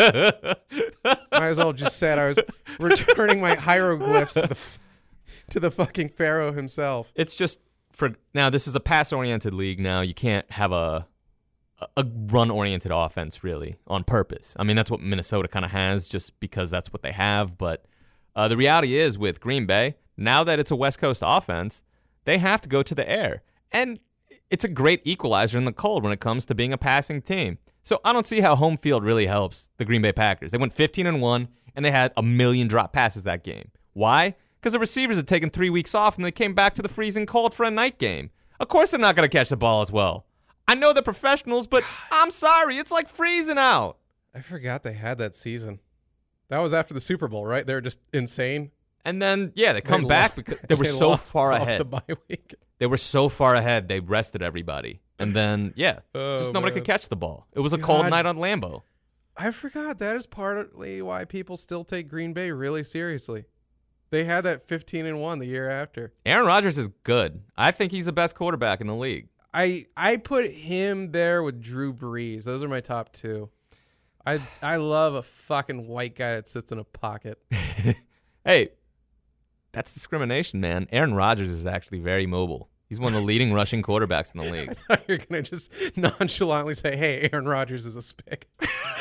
as well just said I was returning my hieroglyphs to the to the fucking pharaoh himself. It's just for now. This is a pass-oriented league. Now you can't have a a run-oriented offense really on purpose. I mean, that's what Minnesota kind of has, just because that's what they have. But uh, the reality is, with Green Bay, now that it's a West Coast offense, they have to go to the air, and it's a great equalizer in the cold when it comes to being a passing team. So I don't see how home field really helps the Green Bay Packers. They went fifteen and one, and they had a million drop passes that game. Why? Because the receivers had taken three weeks off, and they came back to the freezing cold for a night game. Of course they're not going to catch the ball as well. I know they're professionals, but I'm sorry. It's like freezing out. I forgot they had that season. That was after the Super Bowl, right? They were just insane. And then, yeah, they come They back lo- because they were so lost far off ahead. The bye week. They were so far ahead, they rested everybody. And then, yeah, Oh, just nobody man. could catch the ball. It was a cold God. night on Lambeau. I forgot that is partly why people still take Green Bay really seriously. They had that fifteen and one the year after. Aaron Rodgers is good. I think he's the best quarterback in the league. I I put him there with Drew Brees. Those are my top two. I I love a fucking white guy that sits in a pocket. Hey, that's discrimination, man. Aaron Rodgers is actually very mobile. He's one of the leading rushing quarterbacks in the league. I thought you were gonna just nonchalantly say, "Hey, Aaron Rodgers is a spick,"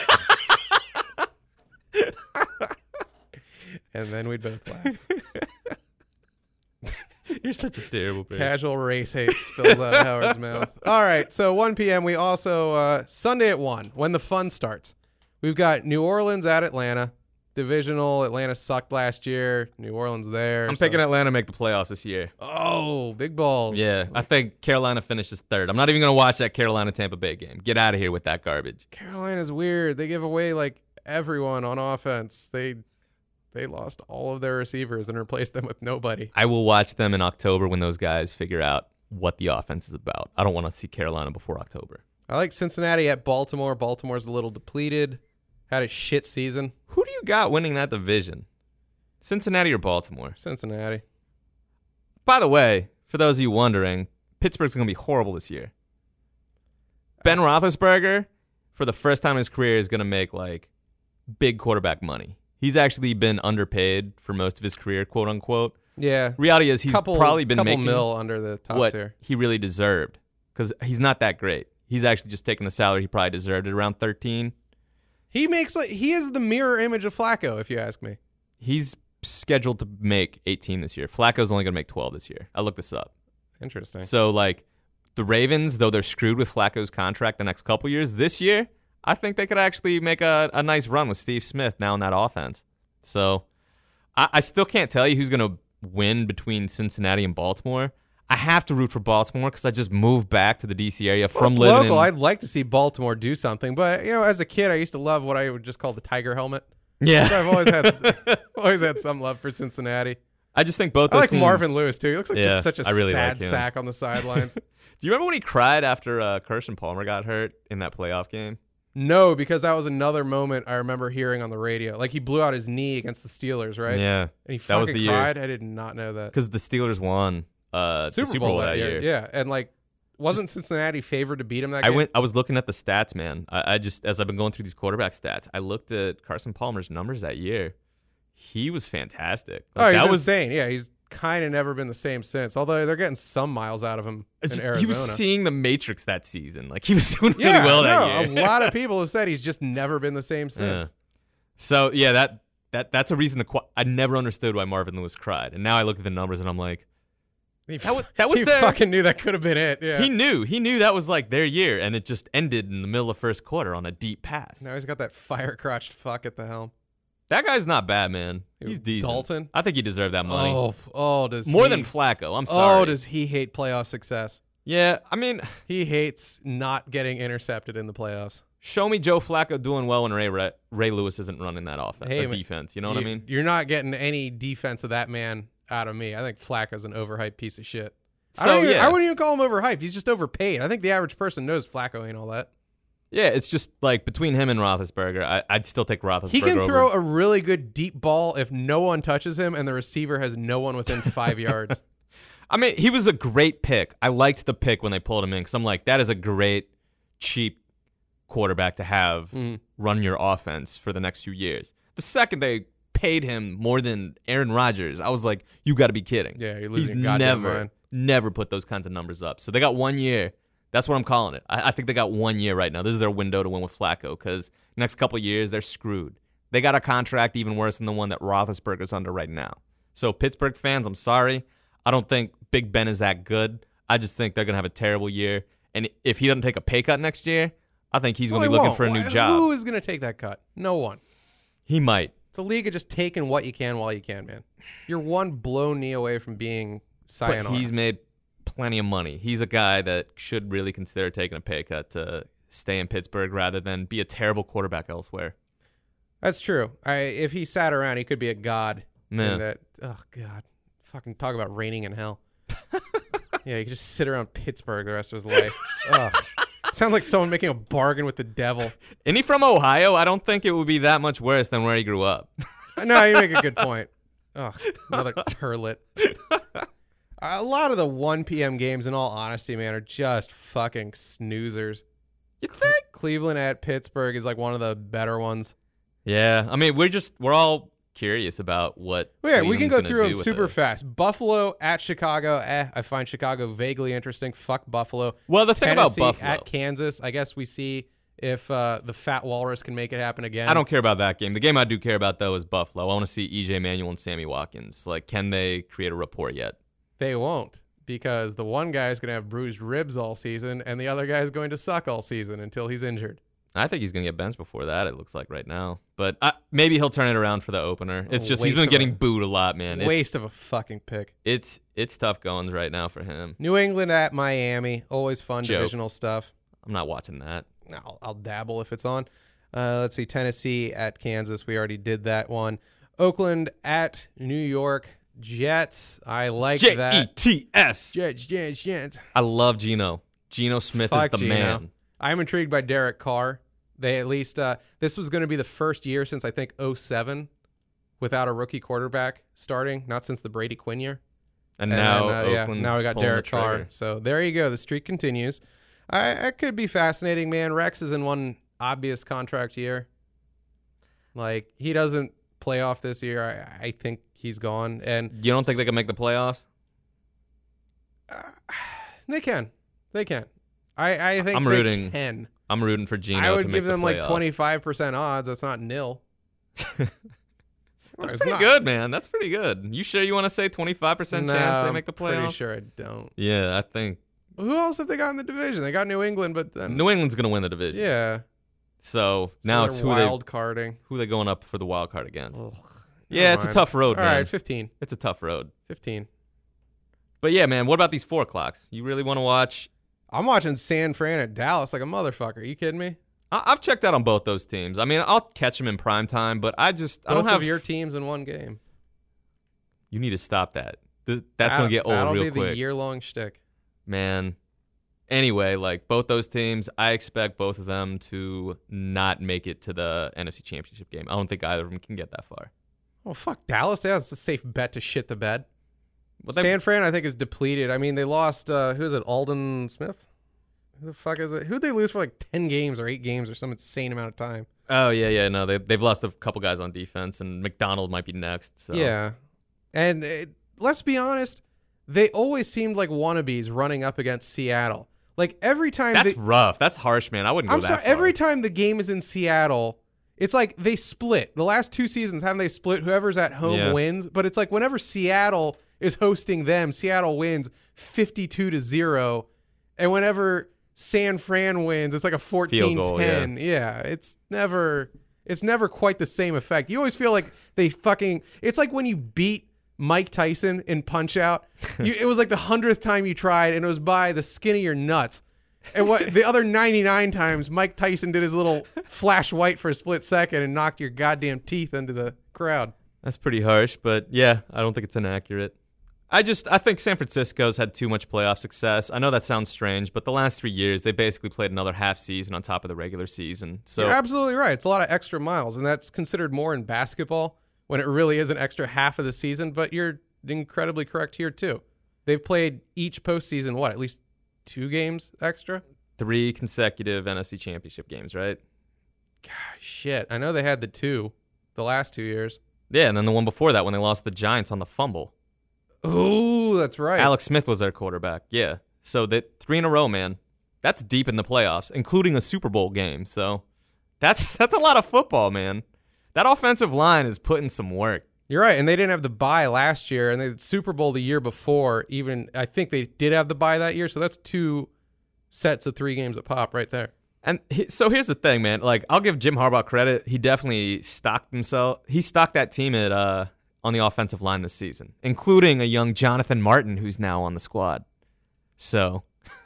and then we'd both laugh. You're such a terrible person. Casual race hate spills out of Howard's mouth. All right, so one p.m. We also uh, Sunday at one when the fun starts. We've got New Orleans at Atlanta. Divisional. Atlanta sucked last year. New Orleans there. I'm so- picking Atlanta to make the playoffs this year. Oh, big balls. Yeah, I think Carolina finishes third. I'm not even going to watch that Carolina-Tampa Bay game. Get out of here with that garbage. Carolina's weird. They give away like everyone on offense. They they lost all of their receivers and replaced them with nobody. I will watch them in October when those guys figure out what the offense is about. I don't want to see Carolina before October. I like Cincinnati at Baltimore. Baltimore's a little depleted. Had a shit season. Who do you got winning that division? Cincinnati or Baltimore? Cincinnati. By the way, for those of you wondering, Pittsburgh's going to be horrible this year. Ben Roethlisberger, for the first time in his career, is going to make like big quarterback money. He's actually been underpaid for most of his career, quote unquote. Yeah. Reality is he's couple, probably been couple making mil under the top what tier. he really deserved because he's not that great. He's actually just taking the salary he probably deserved at around thirteen. He makes like he is the mirror image of Flacco, if you ask me. He's scheduled to make eighteen this year. Flacco's only going to make twelve this year. I looked this up. Interesting. So, like, the Ravens, though they're screwed with Flacco's contract the next couple years, this year, I think they could actually make a, a nice run with Steve Smith now in that offense. So, I, I still can't tell you who's going to win between Cincinnati and Baltimore. I have to root for Baltimore because I just moved back to the D C area well, from it's living local. in... I'd like to see Baltimore do something, but you know, as a kid, I used to love what I would just call the tiger helmet. Yeah, so I've always had always had some love for Cincinnati. I just think both. I those like teams... Marvin Lewis too. He looks like Yeah, just such a I really sad like him. sack on the sidelines. Do you remember when he cried after uh, Kirsten Palmer got hurt in that playoff game? No, because that was another moment I remember hearing on the radio. Like he blew out his knee against the Steelers, right? Yeah, and he that fucking was the year. cried. I did not know that. Because the Steelers won uh, Super, the Super Bowl, that year. Yeah, and like, wasn't Just- Cincinnati favored to beat him that I game? went. I was looking at the stats, man. I, I just as I've been going through these quarterback stats, I looked at Carson Palmer's numbers that year. He was fantastic. Oh, Like, he's that was insane. Yeah, he's kind of never been the same since. Although they're getting some miles out of him in just- Arizona. he was seeing the Matrix that season. Like he was doing really yeah, well that no, year. a lot of people have said he's just never been the same since. Yeah. So yeah, that that that's a reason to. Qu- I never understood why Marvin Lewis cried, and now I look at the numbers and I'm like, He, That was- that was he their- fucking knew that could have been it. Yeah. he knew, he knew that was like their year, and it just ended in the middle of first quarter on a deep pass. now he's got that fire crotched fuck at the helm. That guy's not bad, man. He's decent. Dalton? I think he deserved that money Oh, oh, does more he, than Flacco. I'm sorry. Oh, does he hate playoff success? yeah, I mean. He hates not getting intercepted in the playoffs. Show me Joe Flacco doing well when Ray Ray, Ray Lewis isn't running that offense, Hey, or man, defense. You know what I mean? You're not getting any defense of that man out of me. I think Flacco's an overhyped piece of shit. I, So don't even, yeah, I wouldn't even call him overhyped. He's just overpaid. I think the average person knows Flacco ain't all that. yeah. It's just like between him and Roethlisberger, I, I'd still take Roethlisberger. He can over. throw a really good deep ball if no one touches him and the receiver has no one within five yards. I mean, he was a great pick. I liked the pick when they pulled him in because I'm like, that is a great, cheap quarterback to have Mm. run your offense for the next few years. The second they paid him more than Aaron Rodgers, I was like, you got to be kidding. Yeah, you're He's losing your goddamn never, mind. never put those kinds of numbers up. So they got one year. That's what I'm calling it. I, I think they got one year right now. This is their window to win with Flacco because next couple of years, they're screwed. They got a contract even worse than the one that Roethlisberger's under right now. So Pittsburgh fans, I'm sorry. I don't think Big Ben is that good. I just think they're going to have a terrible year. And if he doesn't take a pay cut next year, I think he's going to Well, be he looking won't. for a new Why- job. Who is going to take that cut? No one. He might. It's a league of just taking what you can while you can, man. You're one blown knee away from being sayonara. But he's made plenty of money. He's a guy that should really consider taking a pay cut to stay in Pittsburgh rather than be a terrible quarterback elsewhere. That's true. I, if he sat around, he could be a god. Man. And that, oh, God. Fucking talk about reigning in hell. Yeah, he could just sit around Pittsburgh the rest of his life. Ugh. Sounds like someone making a bargain with the devil. And he from Ohio? I don't think it would be that much worse than where he grew up. No, you make a good point. Ugh, another turlet. A lot of the one p.m. games, in all honesty, man, are just fucking snoozers. You think? Cleveland at Pittsburgh is like one of the better ones. Yeah. I mean, we're just, we're all curious about what. Well, yeah, we can Cleveland's go gonna through do them with super it. fast. Buffalo at Chicago. Eh, I find Chicago vaguely interesting. Fuck Buffalo. Well, the thing about Tennessee Buffalo. at Kansas. I guess we see if uh, the Fat Walrus can make it happen again. I don't care about that game. The game I do care about, though, is Buffalo. I want to see E J Manuel and Sammy Watkins. Like, can they create a rapport yet? They won't, because the one guy is going to have bruised ribs all season, and the other guy is going to suck all season until he's injured. I think he's going to get benched before that, it looks like right now. But uh, maybe he'll turn it around for the opener. It's A just he's waste been of getting a- booed a lot, man. It's, Waste of a fucking pick. It's it's tough going right now for him. New England at Miami. Always fun Joke. divisional stuff. I'm not watching that. I'll, I'll dabble if it's on. Uh, let's see. Tennessee at Kansas. We already did that one. Oakland at New York. Jets. I like J E that. T S. Jets, Jets, Jets. I love Geno. Geno Smith Fuck is the Geno. man. I'm intrigued by Derek Carr. They at least, uh, this was going to be the first year since I think oh seven without a rookie quarterback starting, not since the Brady Quinn year. And, And now then, uh, yeah, Oakland's now we got pulling Derek the Carr. trigger. So there you go. The streak continues. I, that could be fascinating, man. Rex is in one obvious contract year. Like, he doesn't playoff this year, I, I think he's gone. And You don't think they can make the playoffs? Uh, they can. They can. I, I think I'm they rooting. can. I'm rooting for Geno I would to make give the them like playoffs. twenty-five percent odds. That's not nil. That's It's pretty not- good, man. That's pretty good. You sure you want to say twenty-five percent No, chance they I'm make the pretty playoffs? sure I don't. Yeah, I think Who else have they got in the division? They got New England, but then New England's going to win the division. yeah. So, So now they're it's who wild they carding. who they going up for the wild card against. Ugh, Yeah, never it's a mind. tough road, All man. right, fifteen. It's a tough road. fifteen. But yeah, man, what about these four o'clocks? You really want to watch? I'm watching San Fran at Dallas like a motherfucker. Are you kidding me? I- I've checked out on both those teams. I mean, I'll catch them in prime time, but I just I Both don't have of your teams in one game. You need to stop that. Th- That's That- going to get old That'll real be quick, the year-long shtick. man. Anyway, like both those teams, I expect both of them to not make it to the N F C Championship game. I don't think either of them can get that far. Well, fuck Dallas. Yeah, it's a safe bet to shit the bed. But they- San Fran, I think, is depleted. I mean, they lost. Uh, who is it? Alden Smith. Who the fuck is it? Who'd they lose for like ten games or eight games or some insane amount of time? Oh yeah, yeah, no, they they've lost a couple guys on defense, and McDonald might be next. So. Yeah, and it, let's be honest, they always seemed like wannabes running up against Seattle. Like every time that's they, rough. That's harsh, man. I wouldn't go I'm that sorry. far. Every time the game is in Seattle, it's like they split. The last two seasons, haven't they split? Whoever's at home Yeah. wins. But it's like whenever Seattle is hosting them, Seattle wins fifty-two to zero, and whenever San Fran wins, it's like a fourteen ten. Yeah, it's never it's never quite the same effect. You always feel like they fucking it's like when you beat Mike Tyson in Punch Out. You, it was like the hundredth time you tried, and it was by the skin of your nuts. And what the other ninety-nine times, Mike Tyson did his little flash white for a split second and knocked your goddamn teeth into the crowd. That's pretty harsh, but yeah, I don't think it's inaccurate. I just I think San Francisco's had too much playoff success. I know that sounds strange, but the last three years they basically played another half season on top of the regular season. So You're absolutely right. It's a lot of extra miles, and that's considered more in basketball when it really is an extra half of the season. But you're incredibly correct here too. They've played each postseason what at least two games extra. three consecutive N F C Championship games, right? God, shit. I know they had the two, the last two years. Yeah, and then the one before that when they lost the Giants on the fumble. Ooh, that's right. Alex Smith was their quarterback. Yeah. So that three in a row, man. That's deep in the playoffs, including a Super Bowl game. So that's that's a lot of football, man. That offensive line is putting some work. You're right, and they didn't have the bye last year, and they had Super Bowl the year before. Even I think they did have the bye that year, so that's two sets of three games at pop right there. And he, so here's the thing, man. Like I'll give Jim Harbaugh credit. He definitely stocked himself. He stocked that team at uh, on the offensive line this season, including a young Jonathan Martin who's now on the squad. So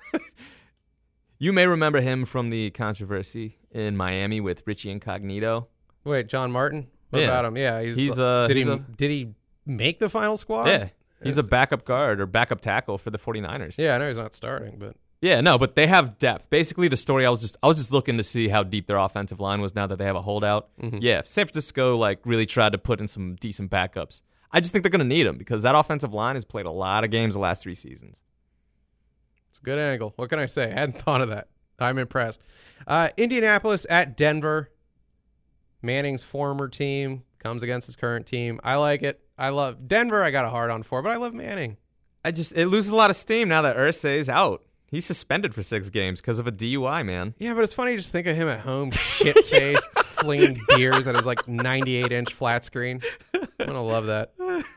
you may remember him from the controversy in Miami with Richie Incognito. Wait, John Martin? What Yeah. about him? Yeah, he's, He's, uh, did he's he a- did he make the final squad? Yeah, he's a backup guard or backup tackle for the 49ers. Yeah, I know he's not starting, but Yeah, no, but they have depth. Basically, the story I was just I was just looking to see how deep their offensive line was now that they have a holdout. Mm-hmm. Yeah, San Francisco like really tried to put in some decent backups. I just think they're going to need them because that offensive line has played a lot of games the last three seasons. it's a good angle. What can I say? I hadn't thought of that. I'm impressed. Uh, Indianapolis at Denver. Manning's former team comes against his current team. I like it. I love Denver. I got a hard on for, but I love Manning. I just it loses a lot of steam now that Irsay is out. He's suspended for six games because of a D U I, man. Yeah, but it's funny to just think of him at home, shit face, flinging beers at his like ninety-eight inch flat screen. I'm gonna love that.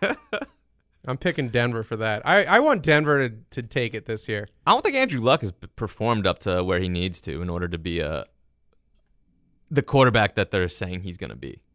I'm picking Denver for that. I, I want Denver to, to take it this year. I don't think Andrew Luck has performed up to where he needs to in order to be a the quarterback that they're saying he's going to be.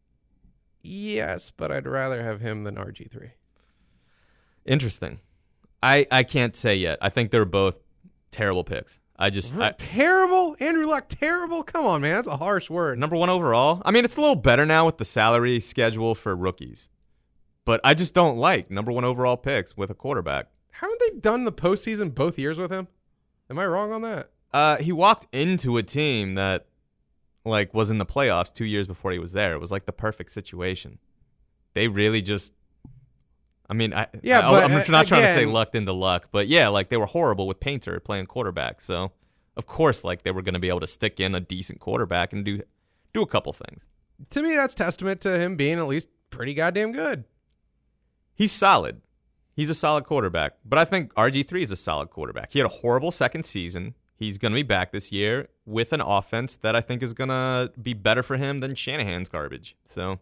Yes, but I'd rather have him than R G three. Interesting. I I can't say yet. I think they're both terrible picks. I just I, Terrible? Andrew Luck, terrible? Come on, man. That's a harsh word. number one overall. I mean, it's a little better now with the salary schedule for rookies, but I just don't like number one overall picks with a quarterback. Haven't they done the postseason both years with him? Am I wrong on that? Uh, he walked into a team that like was in the playoffs two years before he was there. It was like the perfect situation. They really just. I mean, I, Yeah, I, but, I'm uh, not trying to say again- lucked into luck, but yeah, like they were horrible with Painter playing quarterback. So, of course, like they were going to be able to stick in a decent quarterback and do do a couple things. To me, that's testament to him being at least pretty goddamn good. He's solid. He's a solid quarterback. But I think R G three is a solid quarterback. He had a horrible second season. He's going to be back this year with an offense that I think is going to be better for him than Shanahan's garbage. So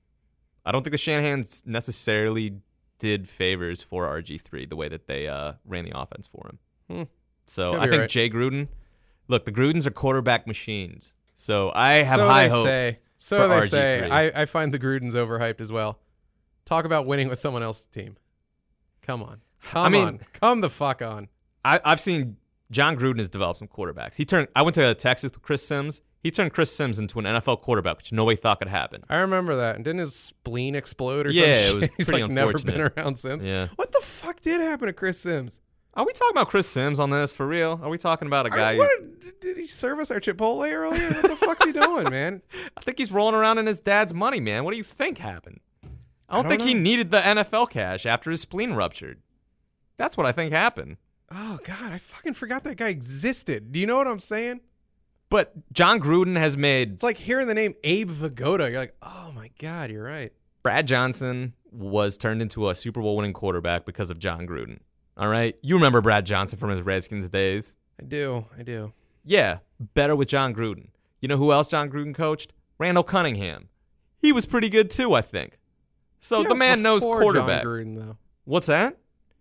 I don't think the Shanahans necessarily did favors for R G three the way that they uh, ran the offense for him. Hmm. So Could I be think right. Jay Gruden, look, the Grudens are quarterback machines. So I have so high they hopes say. So for they R G three. say. I, I find the Grudens overhyped as well. Talk about winning with someone else's team. Come on. Come I mean- on. Come the fuck on. I, I've seen John Gruden has developed some quarterbacks. He turned. I went to Texas with Chris Sims. He turned Chris Sims into an N F L quarterback, which nobody thought could happen. I remember that. And didn't his spleen explode or Yeah, some it was shit? He's pretty like never been unfortunate. around since. Yeah. What the fuck did happen to Chris Sims? Are we talking about Chris Sims on this for real? Are we talking about a guy? I, what, did- did he service our Chipotle earlier? What the fuck's he doing, man? I think he's rolling around in his dad's money, man. What do you think happened? I don't, I don't think he know. needed the N F L cash after his spleen ruptured. That's what I think happened. Oh, God. I fucking forgot that guy existed. Do you know what I'm saying? But John Gruden has made It's like hearing the name Abe Vigoda. You're like, oh, my God, you're right. Brad Johnson was turned into a Super Bowl winning quarterback because of John Gruden. All right? You remember Brad Johnson from his Redskins days. I do. I do. Yeah, better with John Gruden. You know who else John Gruden coached? Randall Cunningham. He was pretty good too, I think. So Yeah, the man knows before quarterbacks. John Gruden, though. What's that?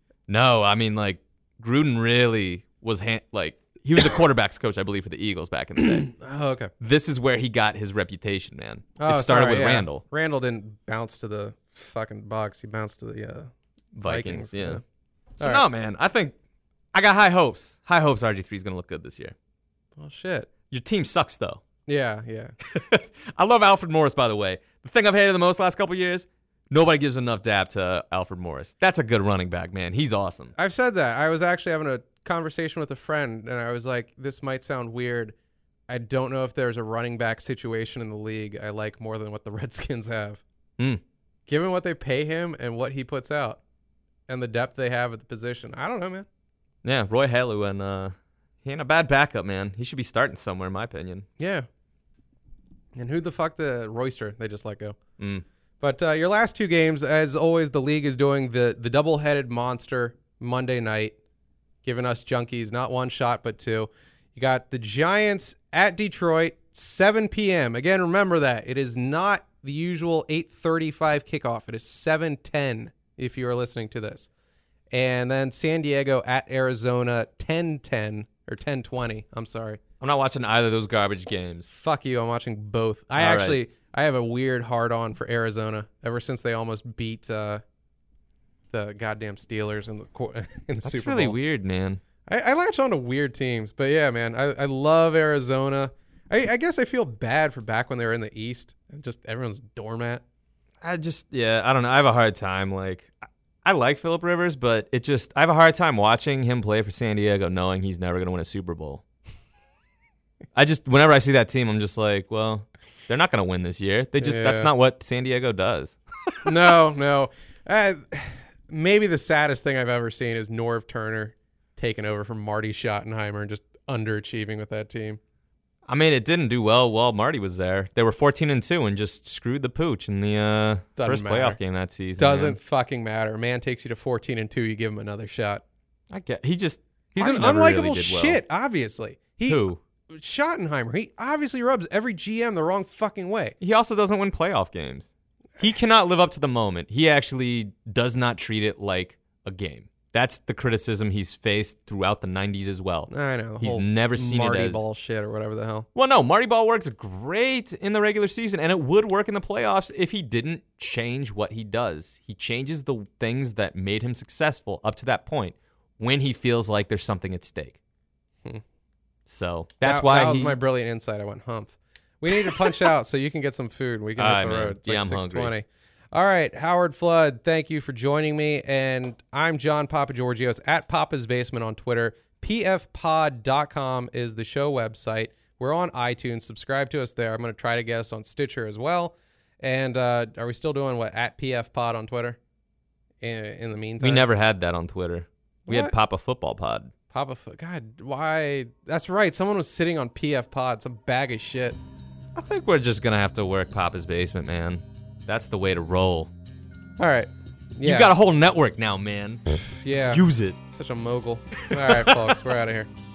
No, I mean, like, Gruden really was, ha- like, he was the quarterback's coach, I believe, for the Eagles back in the day. Oh, okay. This is where he got his reputation, man. Oh, it started sorry, with yeah. Randall. Randall didn't bounce to the fucking Bucks. He bounced to the uh, Vikings, Vikings. yeah. yeah. So, All no, right. man, I think I got high hopes. High hopes R G three is going to look good this year. Well, shit. Your team sucks, though. Yeah, yeah. I love Alfred Morris, by the way. The thing I've hated the most last couple years, nobody gives enough dap to Alfred Morris. That's a good running back, man. He's awesome. I've said that. I was actually having a conversation with a friend, and I was like, this might sound weird. I don't know if there's a running back situation in the league I like more than what the Redskins have. Mm. Given what they pay him and what he puts out and the depth they have at the position, I don't know, man. Yeah, Roy Halu, and uh, he ain't a bad backup, man. He should be starting somewhere, in my opinion. Yeah. And who the fuck the Royster they just let go? Mm. But uh, your last two games, as always, the league is doing the the double-headed monster Monday night, giving us junkies not one shot but two. You got the Giants at Detroit, seven p.m. Again, remember that. It is not the usual eight thirty-five kickoff. It is seven ten if you are listening to this. And then San Diego at Arizona, ten ten, or ten twenty. I'm sorry. I'm not watching either of those garbage games. Fuck you. I'm watching both. I All actually, right. I have a weird hard on for Arizona ever since they almost beat uh, the goddamn Steelers in the qu- in the That's Super really Bowl. weird, man. I, I latch on to weird teams, but yeah, man, I, I love Arizona. I, I guess I feel bad for back when they were in the East and just everyone's doormat. I just, yeah, I don't know. I have a hard time. Like, I- I like Phillip Rivers, but it just, I have a hard time watching him play for San Diego knowing he's never going to win a Super Bowl. I just, whenever I see that team, I'm just like, well, they're not going to win this year. They just, that's Yeah. not what San Diego does. no, no. Uh, maybe the saddest thing I've ever seen is Norv Turner taking over from Marty Schottenheimer and just underachieving with that team. I mean, it didn't do well while Marty was there. They were fourteen and two and just screwed the pooch in the uh, Doesn't first matter. playoff game that season. Doesn't man. fucking matter. Man takes you to fourteen and two, you give him another shot. I get. He just. He's Marty an never unlikable really did well. shit, obviously. He Who? Schottenheimer. He obviously rubs every G M the wrong fucking way. He also doesn't win playoff games. He cannot live up to the moment. He actually does not treat it like a game. That's the criticism he's faced throughout the nineties as well. I know. the He's whole never seen Marty it as ball shit or whatever the hell. Well, no, Marty Ball works great in the regular season, and it would work in the playoffs if he didn't change what he does. He changes the things that made him successful up to that point when he feels like there's something at stake. Hmm. So that's that, why that was he, my brilliant insight. I went humph. We need to punch out so you can get some food. We can hit All right, the man. road. It's Yeah, like I'm six hungry. twenty. All right, Howard Flood, thank you for joining me. And I'm John Papa Georgios at Papa's Basement on Twitter. P F pod dot com is the show website. We're on iTunes. Subscribe to us there. I'm going to try to get us on Stitcher as well. And uh, are we still doing what? At P F pod on Twitter? In, in the meantime? we never had that on Twitter. We What? had Papa Football Pod. Papa, F- God, why? That's right. Someone was sitting on P F pod, some bag of shit. I think we're just gonna have to work Papa's Basement, man. That's the way to roll. All right. Yeah. You got a whole network now, man. Yeah. Let's use it. Such a mogul. All right, folks. We're out of here.